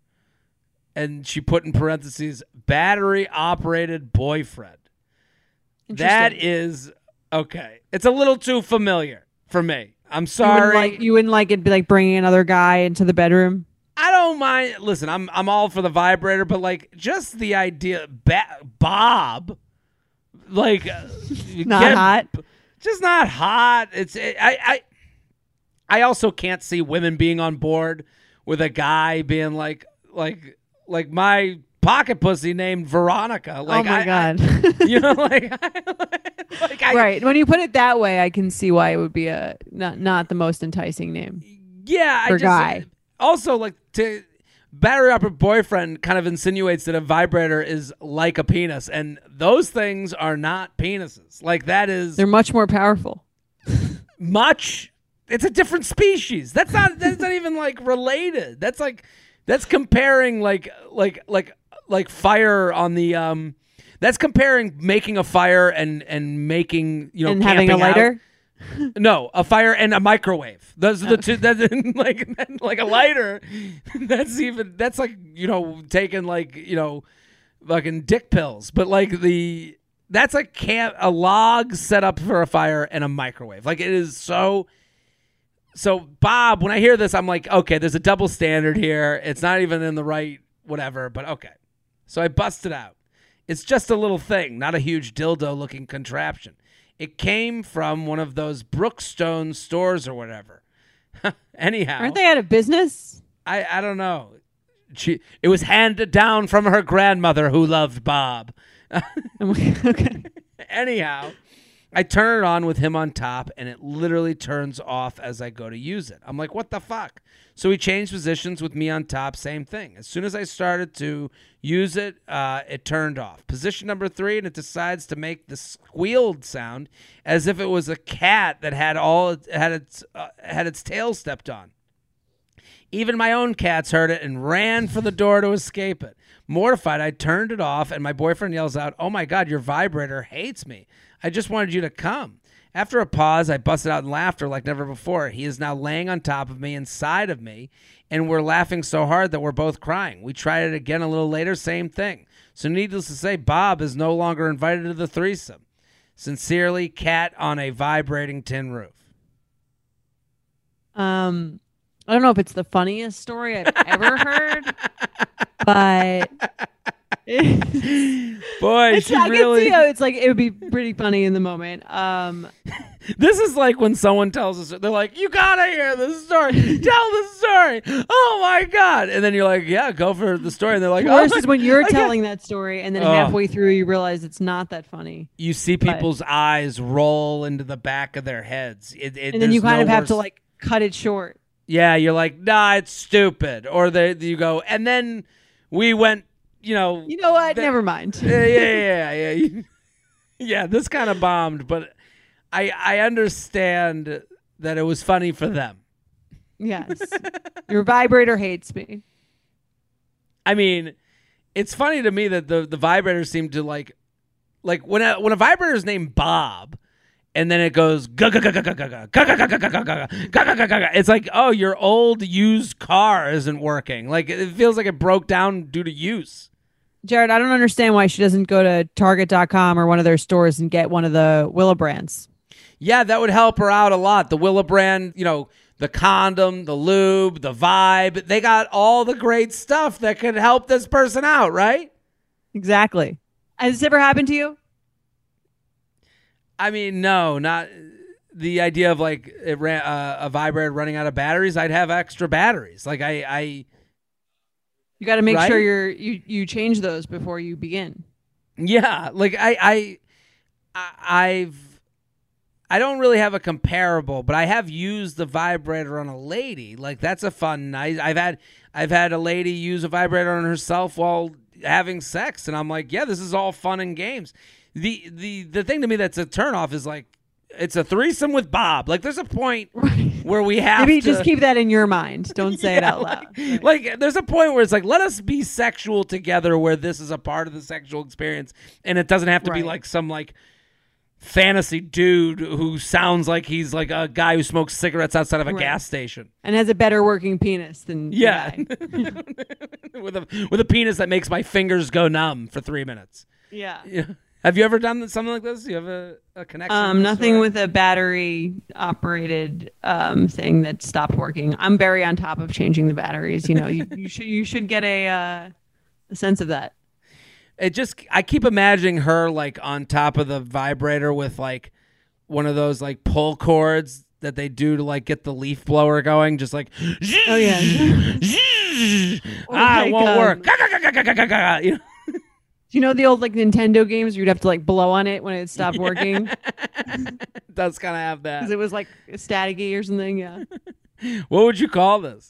And she put in parentheses, battery-operated boyfriend. That is, okay. It's a little too familiar for me. I'm sorry. You wouldn't like it be like bringing another guy into the bedroom? I don't mind. Listen, I'm all for the vibrator, but like just the idea, Bob, like not hot. Just not hot. I also can't see women being on board with a guy being like my pocket pussy named Veronica. Like, oh my God. You know, right. When you put it that way, I can see why it would be a not the most enticing name. Yeah. For guy. Also, like, to battery operated boyfriend kind of insinuates that a vibrator is like a penis, and those things are not penises. Like, that is. They're much more powerful. Much. It's a different species. That's not even like related. That's comparing like fire on the that's comparing making a fire and making, you know, and having a lighter. No, a fire and a microwave. Those are the two. That's like a lighter. That's like, you know, taking like, you know, fucking dick pills. But like that's like a log set up for a fire and a microwave. Like, it is so. So, Bob, when I hear this, I'm like, okay, there's a double standard here. It's not even in the right whatever, but okay. So I busted out. It's just a little thing, not a huge dildo-looking contraption. It came from one of those Brookstone stores or whatever. Anyhow. Aren't they out of business? I don't know. It was handed down from her grandmother who loved Bob. Okay. Anyhow. I turn it on with him on top, and it literally turns off as I go to use it. I'm like, what the fuck? So he changed positions with me on top, same thing. As soon as I started to use it, it turned off. Position number 3, and it decides to make the squealed sound as if it was a cat that had its tail stepped on. Even my own cats heard it and ran for the door to escape it. Mortified, I turned it off, and my boyfriend yells out, "Oh my God, your vibrator hates me. I just wanted you to come." After a pause, I busted out in laughter like never before. He is now laying on top of me, inside of me, and we're laughing so hard that we're both crying. We tried it again a little later, same thing. So needless to say, Bob is no longer invited to the threesome. Sincerely, Cat on a vibrating tin roof. I don't know if it's the funniest story I've ever heard, but boy, she really. It's like it would be pretty funny in the moment. This is like when someone tells us, they're like, "You gotta hear this story. Tell the story. Oh my god!" And then you're like, "Yeah, go for the story." And they're like, "Worse is when you're telling that story, and then halfway through you realize it's not that funny." You see people's eyes roll into the back of their heads, and then you kind of have to like cut it short. Yeah, you're like, "Nah, it's stupid," or you go, and then we went. You know what? Never mind. Yeah. Yeah, this kind of bombed, but I understand that it was funny for them. Yes. Your vibrator hates me. I mean, it's funny to me that the vibrators seem to like when a vibrator is named Bob and then it goes it's like, oh, your old used car isn't working. Like it feels like it broke down due to use. Jared, I don't understand why she doesn't go to Target.com or one of their stores and get one of the Willa brands. Yeah, that would help her out a lot. The Willa brand, the condom, the lube, the vibe, they got all the great stuff that could help this person out, right? Exactly. Has this ever happened to you? I mean, no, not the idea of like a vibrator running out of batteries. I'd have extra batteries. Like you got to make sure you change those before you begin. Yeah, like I don't really have a comparable, but I have used the vibrator on a lady. Like that's a fun night. I've had a lady use a vibrator on herself while having sex, and I'm like, yeah, this is all fun and games. The thing to me that's a turnoff is like it's a threesome with Bob. Like there's a point where we have maybe just keep that in your mind. Don't say it out loud. Like there's a point where it's like, let us be sexual together where this is a part of the sexual experience and it doesn't have to be like some like fantasy dude who sounds like he's like a guy who smokes cigarettes outside of a gas station and has a better working penis than with a penis that makes my fingers go numb for 3 minutes. Yeah. Have you ever done something like this? Do you have a connection? Nothing with a battery operated thing that stopped working. I'm very on top of changing the batteries. You should get a sense of that. I keep imagining her like on top of the vibrator with like one of those like pull cords that they do to like get the leaf blower going, just like oh yeah, it won't work. Do you know the old like Nintendo games where you'd have to like blow on it when it stopped working? It does kind of have that. Because it was like staticky or something, yeah. What would you call this?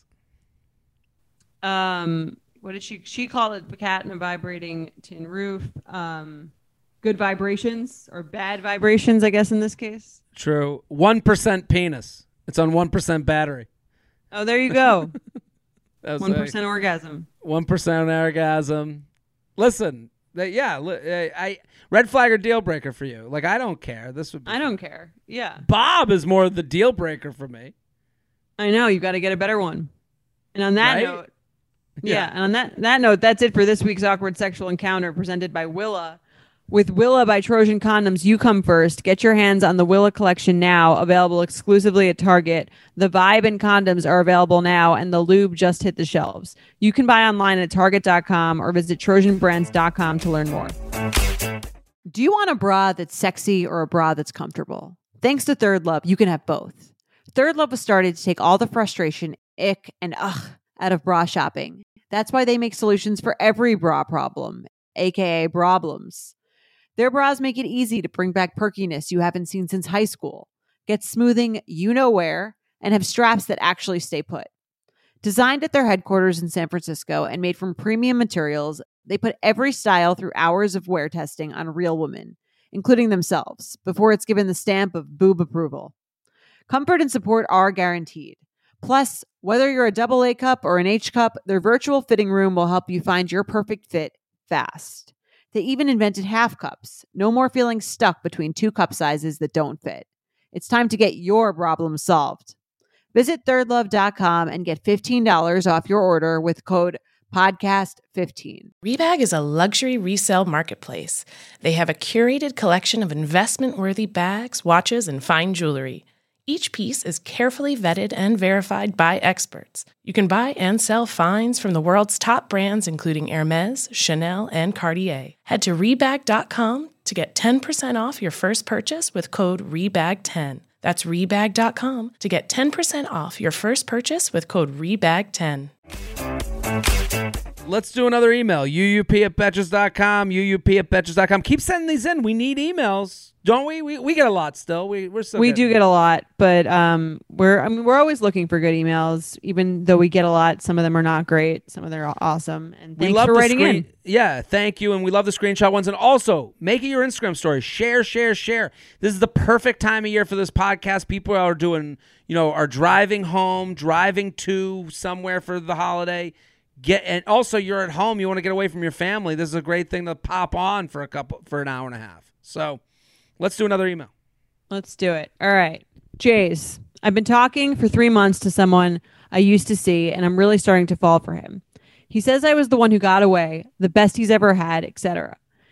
What did she called it? The cat in a vibrating tin roof. Good vibrations or bad vibrations, I guess in this case. True. 1% penis. It's on 1% battery. Oh, there you go. 1% orgasm. 1% orgasm. Listen. I red flag or deal breaker for you. Like I don't care. I don't care. Yeah. Bob is more the deal breaker for me. I know you got to get a better one. And on that note, and on that note, that's it for this week's Awkward Sexual Encounter presented by Willa. With Willa by Trojan Condoms, you come first. Get your hands on the Willa collection now, available exclusively at Target. The Vibe and condoms are available now, and the lube just hit the shelves. You can buy online at Target.com or visit TrojanBrands.com to learn more. Do you want a bra that's sexy or a bra that's comfortable? Thanks to Third Love, you can have both. Third Love was started to take all the frustration, ick, and ugh out of bra shopping. That's why they make solutions for every bra problem, aka broblems. Their bras make it easy to bring back perkiness you haven't seen since high school, get smoothing you know where, and have straps that actually stay put. Designed at their headquarters in San Francisco and made from premium materials, they put every style through hours of wear testing on real women, including themselves, before it's given the stamp of boob approval. Comfort and support are guaranteed. Plus, whether you're a AA cup or an H cup, their virtual fitting room will help you find your perfect fit fast. They even invented half cups. No more feeling stuck between two cup sizes that don't fit. It's time to get your problem solved. Visit thirdlove.com and get $15 off your order with code podcast15. Rebag is a luxury resale marketplace. They have a curated collection of investment-worthy bags, watches, and fine jewelry. Each piece is carefully vetted and verified by experts. You can buy and sell finds from the world's top brands, including Hermes, Chanel, and Cartier. Head to Rebag.com to get 10% off your first purchase with code REBAG10. That's Rebag.com to get 10% off your first purchase with code REBAG10. Let's do another email. UUP@Betches.com, UUP@Betches.com. Keep sending these in. We need emails, don't we? We get a lot still. We're still we do get a lot, but we're always looking for good emails. Even though we get a lot, some of them are not great. Some of them are awesome. And thanks for writing in. Yeah, thank you. And we love the screenshot ones. And also, make it your Instagram story. Share. This is the perfect time of year for this podcast. People are doing, are driving home, driving to somewhere for the holiday. And also you're at home, you want to get away from your family. This is a great thing to pop on for an hour and a half. So let's do another email. Let's do it. All right. Jays, I've been talking for 3 months to someone I used to see, and I'm really starting to fall for him. He says I was the one who got away, the best he's ever had, etc.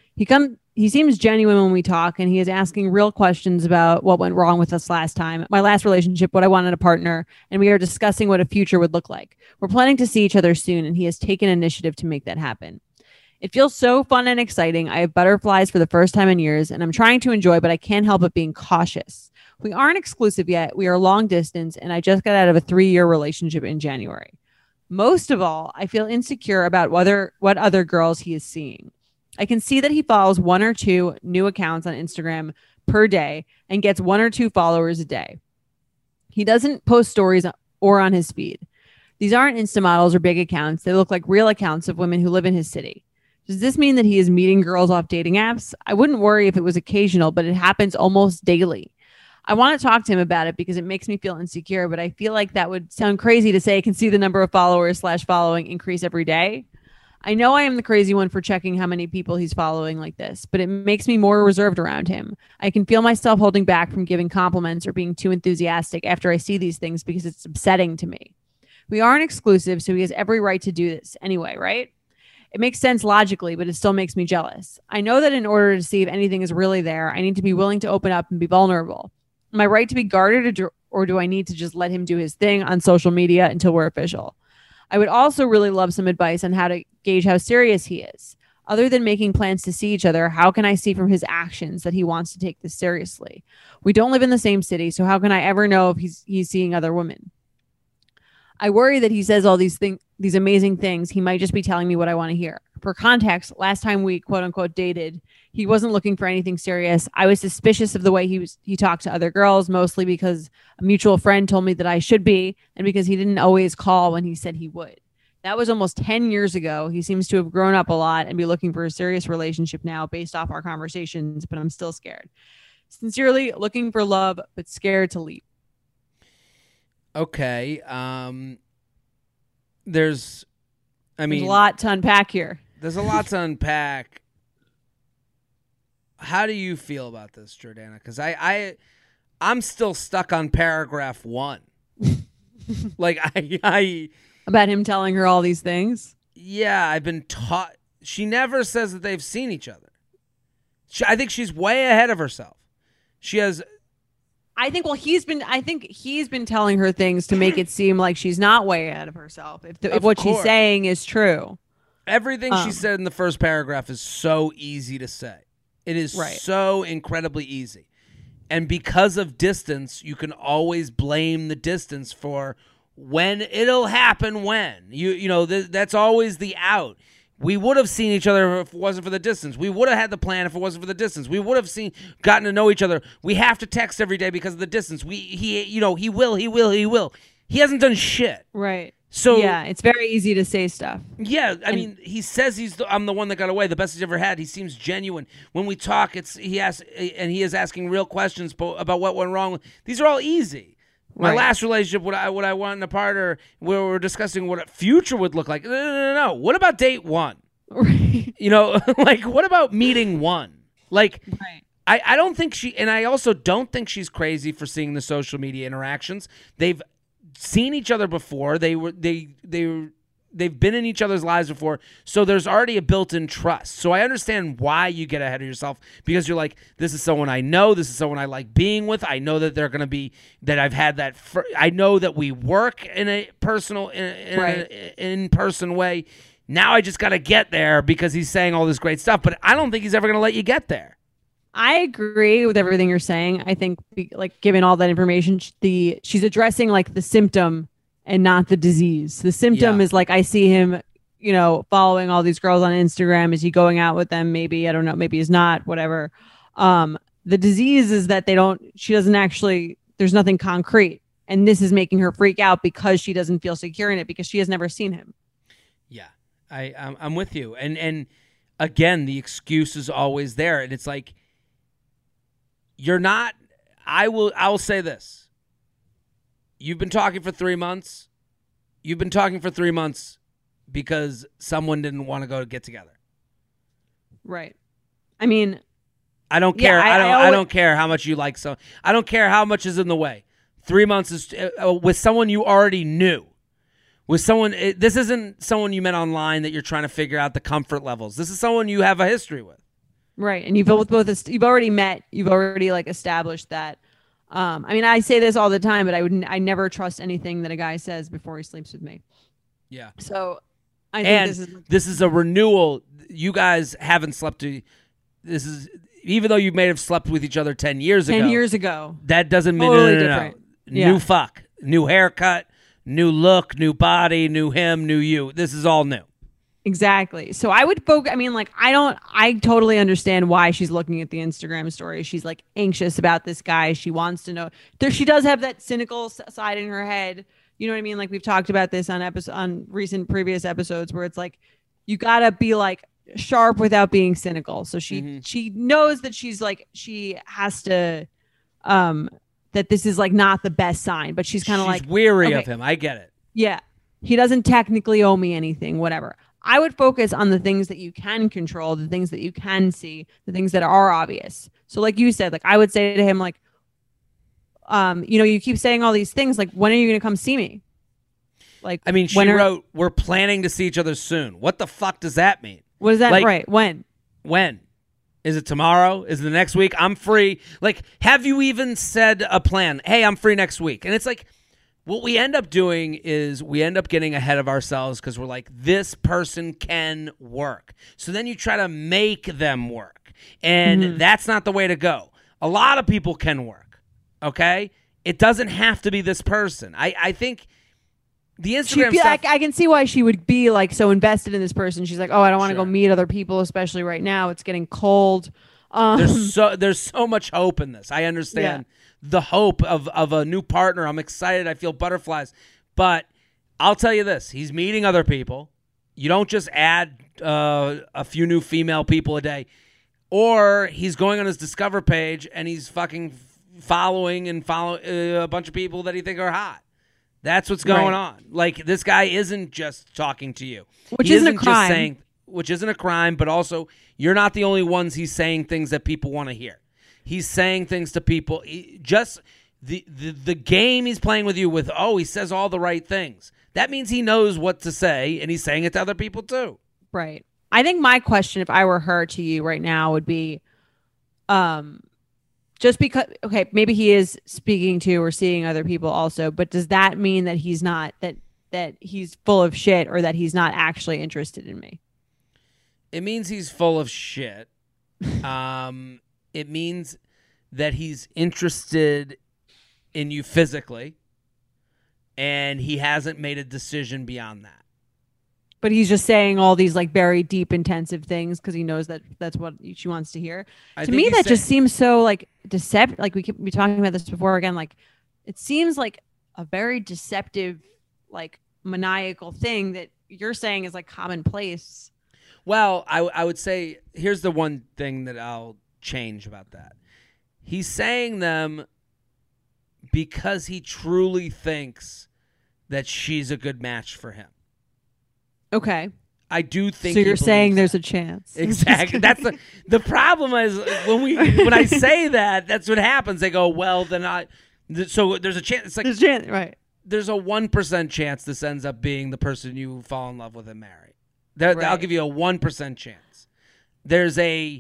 He seems genuine when we talk, and he is asking real questions about what went wrong with us last time, my last relationship, what I wanted in a partner, and we are discussing what a future would look like. We're planning to see each other soon, and he has taken initiative to make that happen. It feels so fun and exciting. I have butterflies for the first time in years, and I'm trying to enjoy, but I can't help but being cautious. We aren't exclusive yet. We are long distance, and I just got out of a 3-year relationship in January. Most of all, I feel insecure about what other girls he is seeing. I can see that he follows 1 or 2 new accounts on Instagram per day and gets 1 or 2 followers a day. He doesn't post stories or on his feed. These aren't Insta models or big accounts. They look like real accounts of women who live in his city. Does this mean that he is meeting girls off dating apps? I wouldn't worry if it was occasional, but it happens almost daily. I want to talk to him about it because it makes me feel insecure, but I feel like that would sound crazy to say I can see the number of followers/following increase every day. I know I am the crazy one for checking how many people he's following like this, but it makes me more reserved around him. I can feel myself holding back from giving compliments or being too enthusiastic after I see these things because it's upsetting to me. We aren't exclusive, so he has every right to do this anyway, right? It makes sense logically, but it still makes me jealous. I know that in order to see if anything is really there, I need to be willing to open up and be vulnerable. Am I right to be guarded, or do I need to just let him do his thing on social media until we're official? I would also really love some advice on how to gauge how serious he is. Other than making plans to see each other, how can I see from his actions that he wants to take this seriously? We don't live in the same city, so how can I ever know if he's seeing other women? I worry that he says all these amazing things. He might just be telling me what I want to hear. For context, last time we quote unquote dated, he wasn't looking for anything serious. I was suspicious of the way he talked to other girls, mostly because a mutual friend told me that I should be, and because he didn't always call when he said he would. That was almost 10 years ago. He seems to have grown up a lot and be looking for a serious relationship now based off our conversations, but I'm still scared. Sincerely, looking for love, but scared to leap. Okay. There's a lot to unpack here. There's a lot to unpack. How do you feel about this, Jordana? Because I'm still stuck on paragraph 1. Like I about him telling her all these things. Yeah, I've been taught. She never says that they've seen each other. I think she's way ahead of herself. She has. I think he's been telling her things to make it seem like she's not way ahead of herself. If what she's saying is true. Everything she said in the first paragraph is so easy to say. It is so incredibly easy. And because of distance, you can always blame the distance for when it'll happen when. That's always the out. We would have seen each other if it wasn't for the distance. We would have had the plan if it wasn't for the distance. We would have gotten to know each other. We have to text every day because of the distance. He will. He hasn't done shit. Right. So yeah, it's very easy to say stuff. Yeah, I mean, he says I'm the one that got away, the best he's ever had. He seems genuine. When we talk, he is asking real questions about what went wrong. These are all easy. My last relationship, what I want in a partner, where we're discussing what a future would look like. No. What about date 1? Right. Like, what about meeting 1? Like, I don't think and I also don't think she's crazy for seeing the social media interactions. They've seen each other before. They've been in each other's lives before, so there's already a built-in trust. So I understand why you get ahead of yourself, because you're like, this is someone I know, this is someone I like being with. I know that they're going to be, that I've had that. I know that we work in a personal, in-person way. Now I just got to get there because he's saying all this great stuff, but I don't think he's ever going to let you get there. I agree with everything you're saying. I think, like, given all that information, she's addressing like the symptom and not the disease. The symptom is like, I see him, following all these girls on Instagram. Is he going out with them? Maybe, I don't know. Maybe he's not, whatever. The disease is that she doesn't actually, there's nothing concrete. And this is making her freak out because she doesn't feel secure in it because she has never seen him. Yeah, I'm with you. And again, the excuse is always there. And it's like, I will say this. You've been talking for 3 months. You've been talking for 3 months because someone didn't want to go get together. Right. I mean, I don't care. I don't care how much you like. So I don't care how much is in the way. 3 months is with someone you already knew. With someone, this isn't someone you met online that you're trying to figure out the comfort levels. This is someone you have a history with. Right, and you've already met. You've already like established that. I mean, I say this all the time, but I never trust anything that a guy says before he sleeps with me. Yeah. So I think this is a renewal. You guys haven't slept to. This is, even though you may have slept with each other 10 years ago. 10 years ago. That doesn't mean totally different. New fuck, new haircut, new look, new body, new him, new you. This is all new. Exactly. So I would focus. I mean, like, I totally understand why she's looking at the Instagram story. She's like anxious about this guy. She wants to know. She does have that cynical side in her head. You know what I mean? Like, we've talked about this on recent previous episodes where it's like, you gotta be like sharp without being cynical. So she knows that she has to, that this is like not the best sign, but she's kind of like weary of him. I get it. Yeah. He doesn't technically owe me anything, whatever. I would focus on the things that you can control, the things that you can see, the things that are obvious. So like you said, like, I would say to him, like, you keep saying all these things, like, when are you going to come see me? Like, I mean, she wrote, we're planning to see each other soon. What the fuck does that mean? What is that? Like, right. When? Is it tomorrow? Is it the next week? I'm free. Like, have you even said a plan? Hey, I'm free next week. And it's like, what we end up doing is we end up getting ahead of ourselves because we're like, this person can work. So then you try to make them work. And that's not the way to go. A lot of people can work, okay? It doesn't have to be this person. I think the Instagram stuff... I can see why she would be like so invested in this person. She's like, oh, I don't want to go meet other people, especially right now. It's getting cold. There's so much hope in this. I understand. Yeah. The hope of a new partner. I'm excited. I feel butterflies. But I'll tell you this. He's meeting other people. You don't just add a few new female people a day. Or he's going on his Discover page and he's fucking following a bunch of people that he think are hot. That's what's going on. Like, this guy isn't just talking to you. Which isn't a crime. Which isn't a crime, but also you're not the only ones he's saying things that people want to hear. He's saying things to people. Just the game he's playing with you with, he says all the right things. That means he knows what to say, and he's saying it to other people too. Right. I think my question, if I were her to you right now, would be, just because, okay, maybe he is speaking to or seeing other people also, but does that mean that he's not, that he's full of shit or that he's not actually interested in me? It means he's full of shit. It means that he's interested in you physically, and he hasn't made a decision beyond that. But he's just saying all these like very deep, intensive things because he knows that that's what she wants to hear. To me, that just seems so like deceptive. Like we keep talking about this before again. Like, it seems like a very deceptive, like maniacal thing that you're saying is like commonplace. Well, I would say here's the one thing that I'll change about that. He's saying them because he truly thinks that she's a good match for him. Okay. I do think. So you're saying there's a chance. Exactly. That's the problem is when I say that, that's what happens. They go, well, then so there's a chance. It's like there's a chance, right? There's a 1% chance this ends up being the person you fall in love with and marry. Right. I'll give you a 1% chance. There's a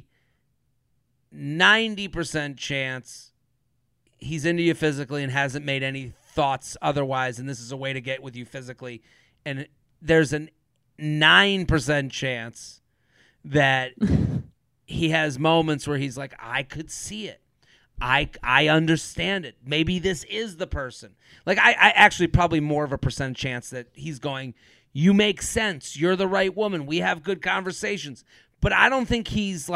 90% chance he's into you physically and hasn't made any thoughts otherwise, and this is a way to get with you physically. And there's a 9% chance that he has moments where he's like, I could see it. I understand it. Maybe this is the person. Like I actually probably more of a percent chance that he's going, you make sense. You're the right woman. We have good conversations. But I don't think he's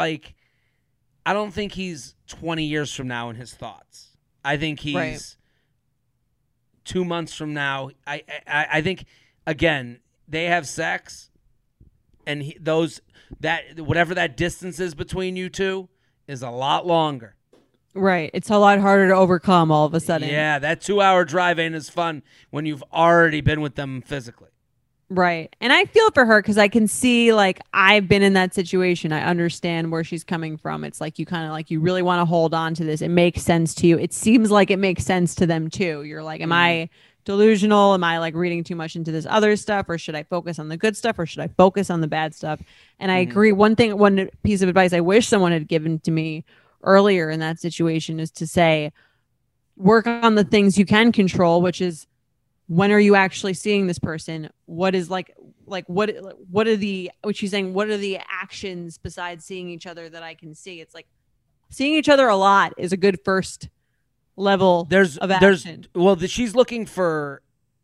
20 years from now in his thoughts. I think he's right. 2 months from now. I think, again, they have sex, and whatever that distance is between you two is a lot longer. Right. It's a lot harder to overcome all of a sudden. Yeah, that 2-hour drive ain't as fun when you've already been with them physically. Right. And I feel for her because I can see, like, I've been in that situation. I understand where she's coming from. It's like you kind of like, you really want to hold on to this. It makes sense to you. It seems like it makes sense to them too. You're like, am I delusional? Am I like reading too much into this other stuff? Or should I focus on the good stuff? Or should I focus on the bad stuff? And I agree. One piece of advice I wish someone had given to me earlier in that situation is to say, work on the things you can control, which is, when are you actually seeing this person? What is what are the, what she's saying, what are the actions besides seeing each other that I can see? It's like seeing each other a lot is a good first level of action. She's looking. What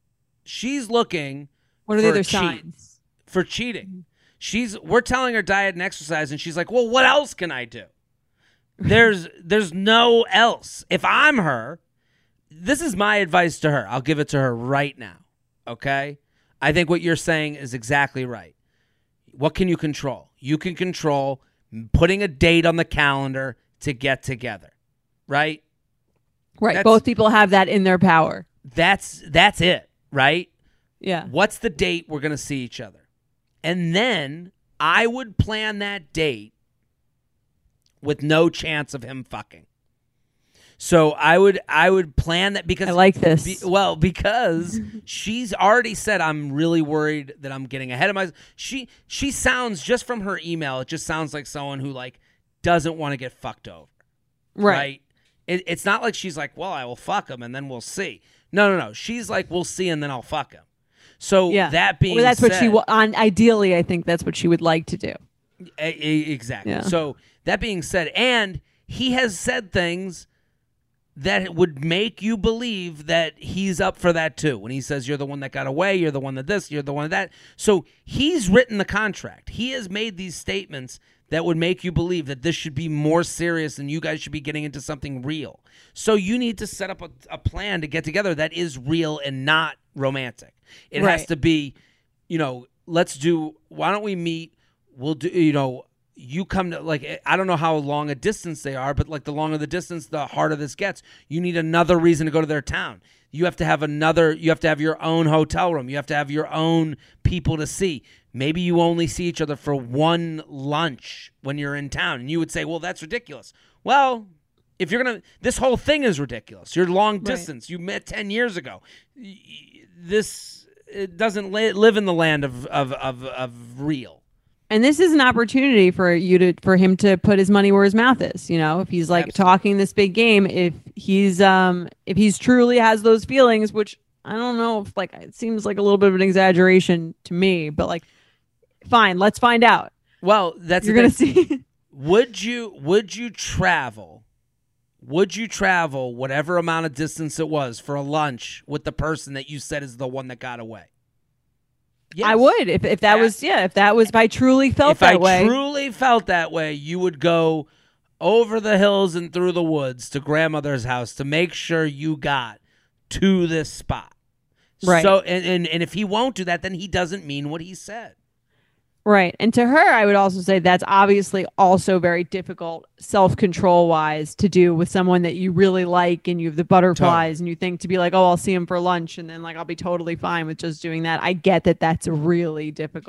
are the other signs? For cheating. We're telling her diet and exercise, and she's like, well, what else can I do? There's no else. If I'm her, this is my advice to her. I'll give it to her right now. Okay? I think what you're saying is exactly right. What can you control? You can control putting a date on the calendar to get together. Right? Right. Both people have that in their power. That's it, right? Yeah. What's the date we're going to see each other? And then I would plan that date with no chance of him fucking. So I would plan that because I like this. Because she's already said, I'm really worried that I'm getting ahead of myself. She sounds, just from her email, it just sounds like someone who like doesn't want to get fucked over. Right? It's not like she's like, well, I will fuck him and then we'll see. No. She's like, we'll see and then I'll fuck him. So that being that's said, what ideally, I think that's what she would like to do. Exactly. Yeah. So that being said, and he has said things that would make you believe that he's up for that too. When he says, you're the one that got away, you're the one that this, you're the one that. So he's written the contract. He has made these statements that would make you believe that this should be more serious and you guys should be getting into something real. So you need to set up a plan to get together that is real and not romantic. It has to be, why don't we meet? We'll do, you come to, like, I don't know how long a distance they are, but like the longer the distance, the harder this gets. You need another reason to go to their town. You have to have your own hotel room. You have to have your own people to see. Maybe you only see each other for one lunch when you're in town. And you would say, well, that's ridiculous. Well, if you're going to, this whole thing is ridiculous. You're long distance. You met 10 years ago. It doesn't live in the land of real. And this is an opportunity for him to put his money where his mouth is. If he's like talking this big game, if he's truly has those feelings, which I don't know if it seems like a little bit of an exaggeration to me, but like, fine, let's find out. Well, you're gonna see. Would you travel? Would you travel whatever amount of distance it was for a lunch with the person that you said is the one that got away? Yes. I would if I truly felt that way. If I truly felt that way, you would go over the hills and through the woods to grandmother's house to make sure you got to this spot. Right. So and if he won't do that, then he doesn't mean what he said. Right. And to her, I would also say that's obviously also very difficult self-control wise to do with someone that you really like and you have the butterflies and you think to be like, oh, I'll see him for lunch and then like I'll be totally fine with just doing that. I get that that's really difficult.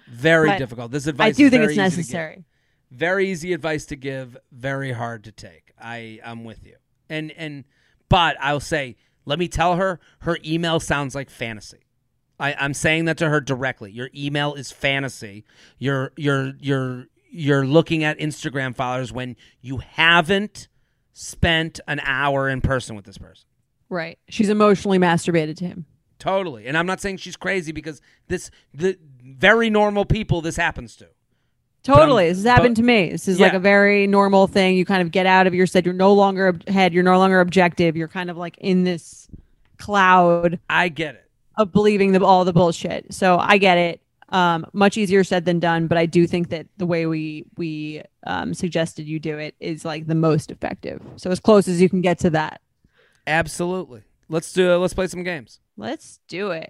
Very difficult. This advice. I do think it's necessary. Very easy advice to give. Very hard to take. I'm with you. But I'll say, let me tell her email sounds like fantasy. I'm saying that to her directly. Your email is fantasy. You're looking at Instagram followers when you haven't spent an hour in person with this person. Right. She's emotionally masturbated to him. Totally. And I'm not saying she's crazy because the very normal people this happens to. Totally. This has happened to me. This is like a very normal thing. You kind of get out of your set. You're no longer head. You're no longer objective. You're kind of like in this cloud. I get it. Of believing all the bullshit. So I get it. Much easier said than done. But I do think that the way we suggested you do it is like the most effective. So as close as you can get to that. Absolutely. Let's do it. Let's play some games. Let's do it.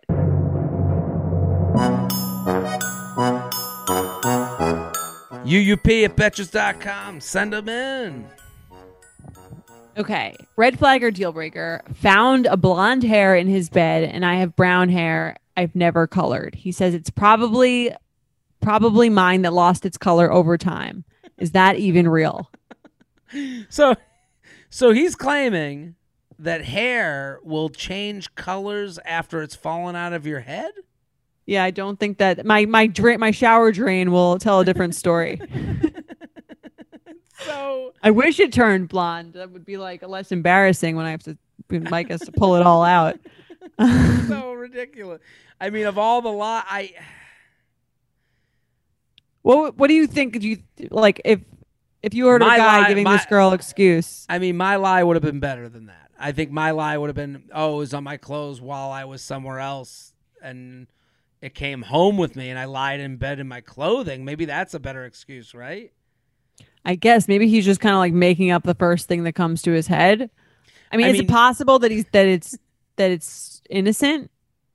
UUP at Betches.com. Send them in. Okay. Red flag or deal breaker. Found a blonde hair in his bed and I have brown hair I've never colored. He says it's probably mine that lost its color over time. Is that even real? So he's claiming that hair will change colors after it's fallen out of your head? Yeah, I don't think that my shower drain will tell a different story. So I wish it turned blonde. That would be like less embarrassing when I have to Mike has to pull it all out. So ridiculous. I mean, of all the What do you think? Do you like if you heard of a guy giving this girl excuse? I mean, my lie would have been better than that. I think my lie would have been, it was on my clothes while I was somewhere else, and it came home with me, and I lied in bed in my clothing. Maybe that's a better excuse, right? I guess maybe he's just kind of like making up the first thing that comes to his head. I mean, is it possible that it's innocent?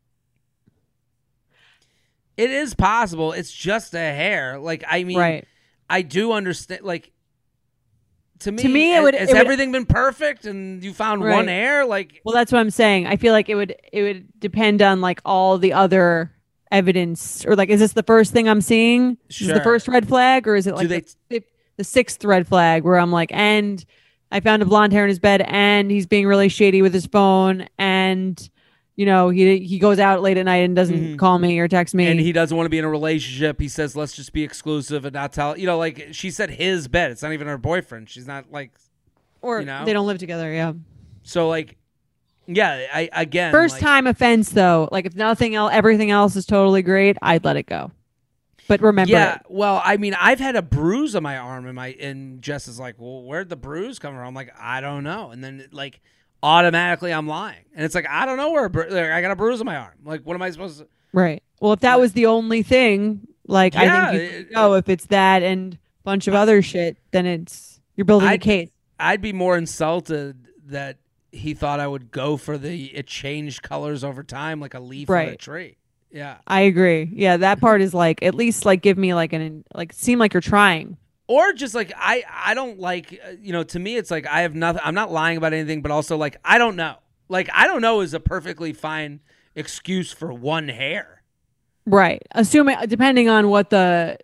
It is possible. It's just a hair. Like, I mean, right. I do understand. Like, to me, has everything been perfect and you found one hair? Like, well, that's what I'm saying. I feel like it would depend on like all the other evidence, or like, is this the first thing I'm seeing? Sure. Is this the first red flag, or is it like the sixth red flag where I'm like, and I found a blonde hair in his bed, and he's being really shady with his phone, and you know, he goes out late at night and doesn't call me or text me. And he doesn't want to be in a relationship. He says, let's just be exclusive and not tell. You know, like she said his bed. It's not even her boyfriend. She's not like. Or you know? They don't live together, yeah. So, like, yeah, again. First time offense, though. Like, if nothing else, everything else is totally great, I'd let it go. But remember it. Well, I mean, I've had a bruise on my arm, and Jess is like, well, where'd the bruise come from? I'm like, I don't know. And then, like, automatically I'm lying, and it's like, I don't know where I got a bruise on my arm. Like, what am I supposed to? Right. Well, if that was the only thing, like, I think you could go. If it's that and a bunch of other shit, then you're building a case. I'd be more insulted that he thought I would go for it changed colors over time, like a leaf on a tree. Yeah, I agree. Yeah, that part is like, at least like give me like seem like you're trying. Or just like, I don't like, to me, it's like I have nothing. I'm not lying about anything, but also like, I don't know. Like, I don't know is a perfectly fine excuse for one hair. Right. Assuming, depending on what the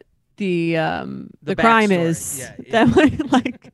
crime is. Yeah. That might like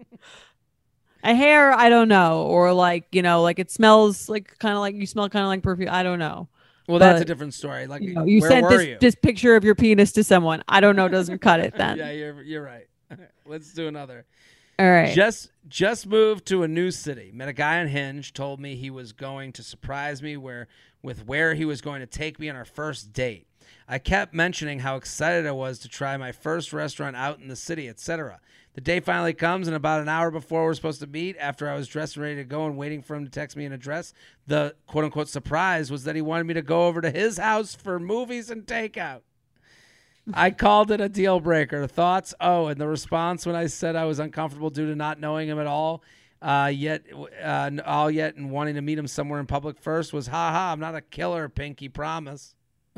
a hair, I don't know. Or like, like it smells like kind of like, you smell kind of like perfume. I don't know. Well, that's a different story. Like, you sent this picture of your penis to someone. I don't know. Doesn't cut it then. Yeah, you're right. Let's do another. All right. Just moved to a new city. Met a guy on Hinge. Told me he was going to surprise me with where he was going to take me on our first date. I kept mentioning how excited I was to try my first restaurant out in the city, etc. The day finally comes, and about an hour before we're supposed to meet, after I was dressed and ready to go and waiting for him to text me an address, the quote-unquote surprise was that he wanted me to go over to his house for movies and takeout. I called it a deal breaker. Thoughts? Oh, and the response when I said I was uncomfortable due to not knowing him at all, yet and wanting to meet him somewhere in public first was, ha, I'm not a killer, Pinky, promise.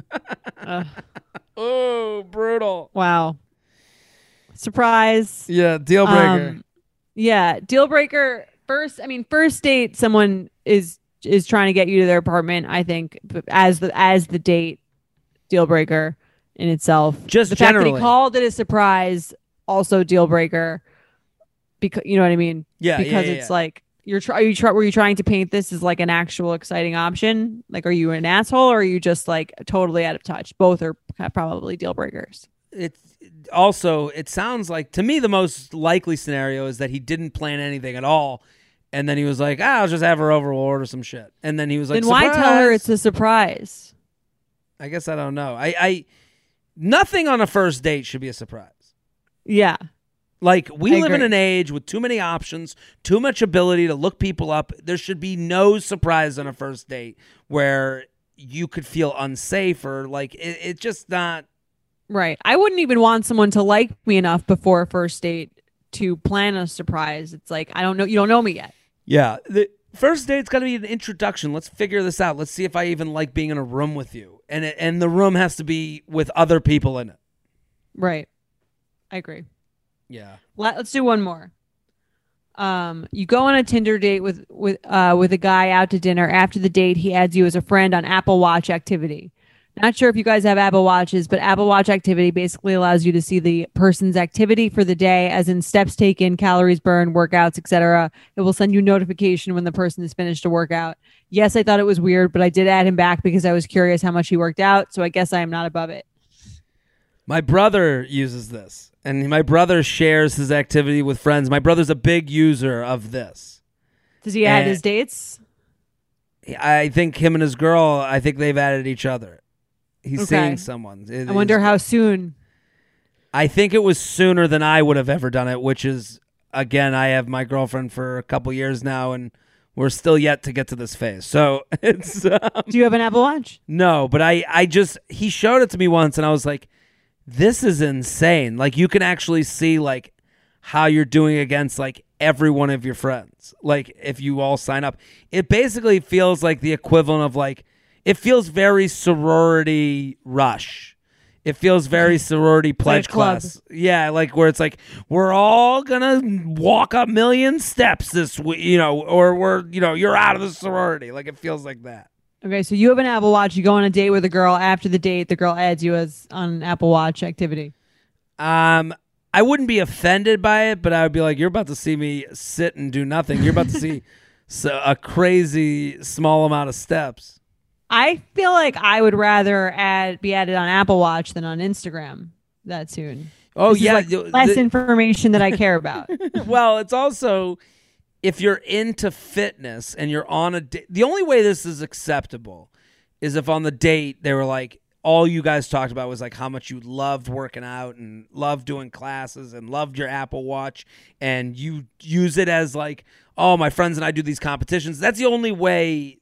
Oh, brutal. Wow. Surprise. Yeah, deal breaker. Deal breaker. First date, someone is trying to get you to their apartment, I think, as the date, deal breaker. in itself. Just the generally. fact that he called it a surprise, also deal breaker. Because you know what I mean? Yeah. Because it's like were you trying to paint this as like an actual exciting option? Like, are you an asshole or are you just like totally out of touch? Both are probably deal breakers. It sounds like, to me, the most likely scenario is that he didn't plan anything at all. And then he was like, I'll just have her over, we'll order some shit. And then he was like, then why tell her it's a surprise? I guess I don't know. Nothing on a first date should be a surprise. Yeah. Like, we live in an age with too many options, too much ability to look people up. There should be no surprise on a first date where you could feel unsafe or like it's just not. Right. I wouldn't even want someone to like me enough before a first date to plan a surprise. It's like, I don't know. You don't know me yet. Yeah. The first date's got to be an introduction. Let's figure this out. Let's see if I even like being in a room with you. And the room has to be with other people in it. Right. I agree. Yeah. Let's do one more. You go on a Tinder date with a guy out to dinner. After the date, he adds you as a friend on Apple Watch Activity. Not sure if you guys have Apple Watches, but Apple Watch Activity basically allows you to see the person's activity for the day, as in steps taken, calories burned, workouts, etc. It will send you notification when the person has finished a workout. Yes, I thought it was weird, but I did add him back because I was curious how much he worked out, so I guess I am not above it. My brother uses this, and my brother shares his activity with friends. My brother's a big user of this. Does he add his dates? I think him and his girl, I think they've added each other. He's seeing someone. I wonder how soon. I think it was sooner than I would have ever done it, which is, again, I have my girlfriend for a couple years now, and we're still yet to get to this phase. So it's... Do you have an Apple Watch? No, but he showed it to me once, and I was like, this is insane. Like, you can actually see, like, how you're doing against, like, every one of your friends. Like, if you all sign up. It basically feels like the equivalent of, like, it feels very sorority rush. It feels very sorority pledge class. Yeah, like where it's like, we're all going to walk 1,000,000 steps this week, or you're out of the sorority. Like, it feels like that. Okay, so you have an Apple Watch. You go on a date with a girl. After the date, the girl adds you as on Apple Watch Activity. I wouldn't be offended by it, but I would be like, you're about to see me sit and do nothing. You're about to see a crazy small amount of steps. I feel like I would rather be added on Apple Watch than on Instagram that soon. Oh, this is less information that I care about. Well, it's also, if you're into fitness and you're on a date, the only way this is acceptable is if on the date they were like, all you guys talked about was like how much you loved working out and loved doing classes and loved your Apple Watch, and you use it as like, oh, my friends and I do these competitions. That's the only way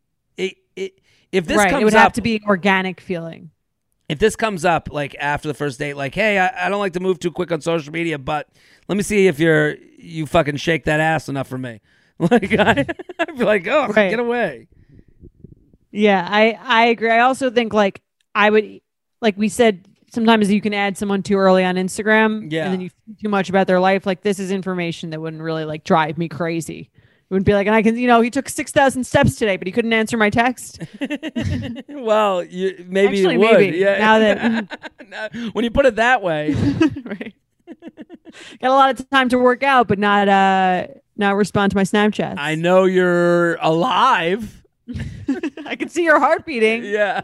if this comes up, it would have to be organic feeling. If this comes up like after the first date, like, hey, I don't like to move too quick on social media, but let me see if you fucking shake that ass enough for me. Like, I'd be like, oh, right. Get away. Yeah, I agree. I also think like I would, like we said, sometimes you can add someone too early on Instagram, and then you think too much about their life. Like, this is information that wouldn't really like drive me crazy. It would be like, and I can, he took 6,000 steps today, but he couldn't answer my text. Well, maybe it would. Maybe. Yeah. Now that when you put it that way, right? Got a lot of time to work out, but not respond to my Snapchat. I know you're alive. I can see your heart beating. Yeah.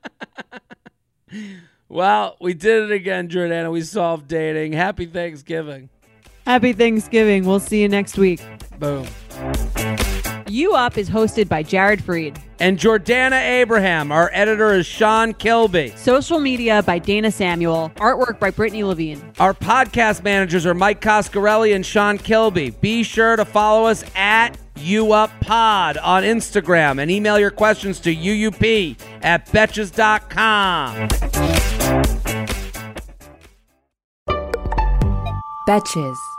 Well, we did it again, Jordana. We solved dating. Happy Thanksgiving. Happy Thanksgiving. We'll see you next week. Boom. You Up is hosted by Jared Freed. And Jordana Abraham. Our editor is Sean Kilby. Social media by Dana Samuel. Artwork by Brittany Levine. Our podcast managers are Mike Coscarelli and Sean Kilby. Be sure to follow us at YouUpPod on Instagram and email your questions to uup@betches.com. Betches.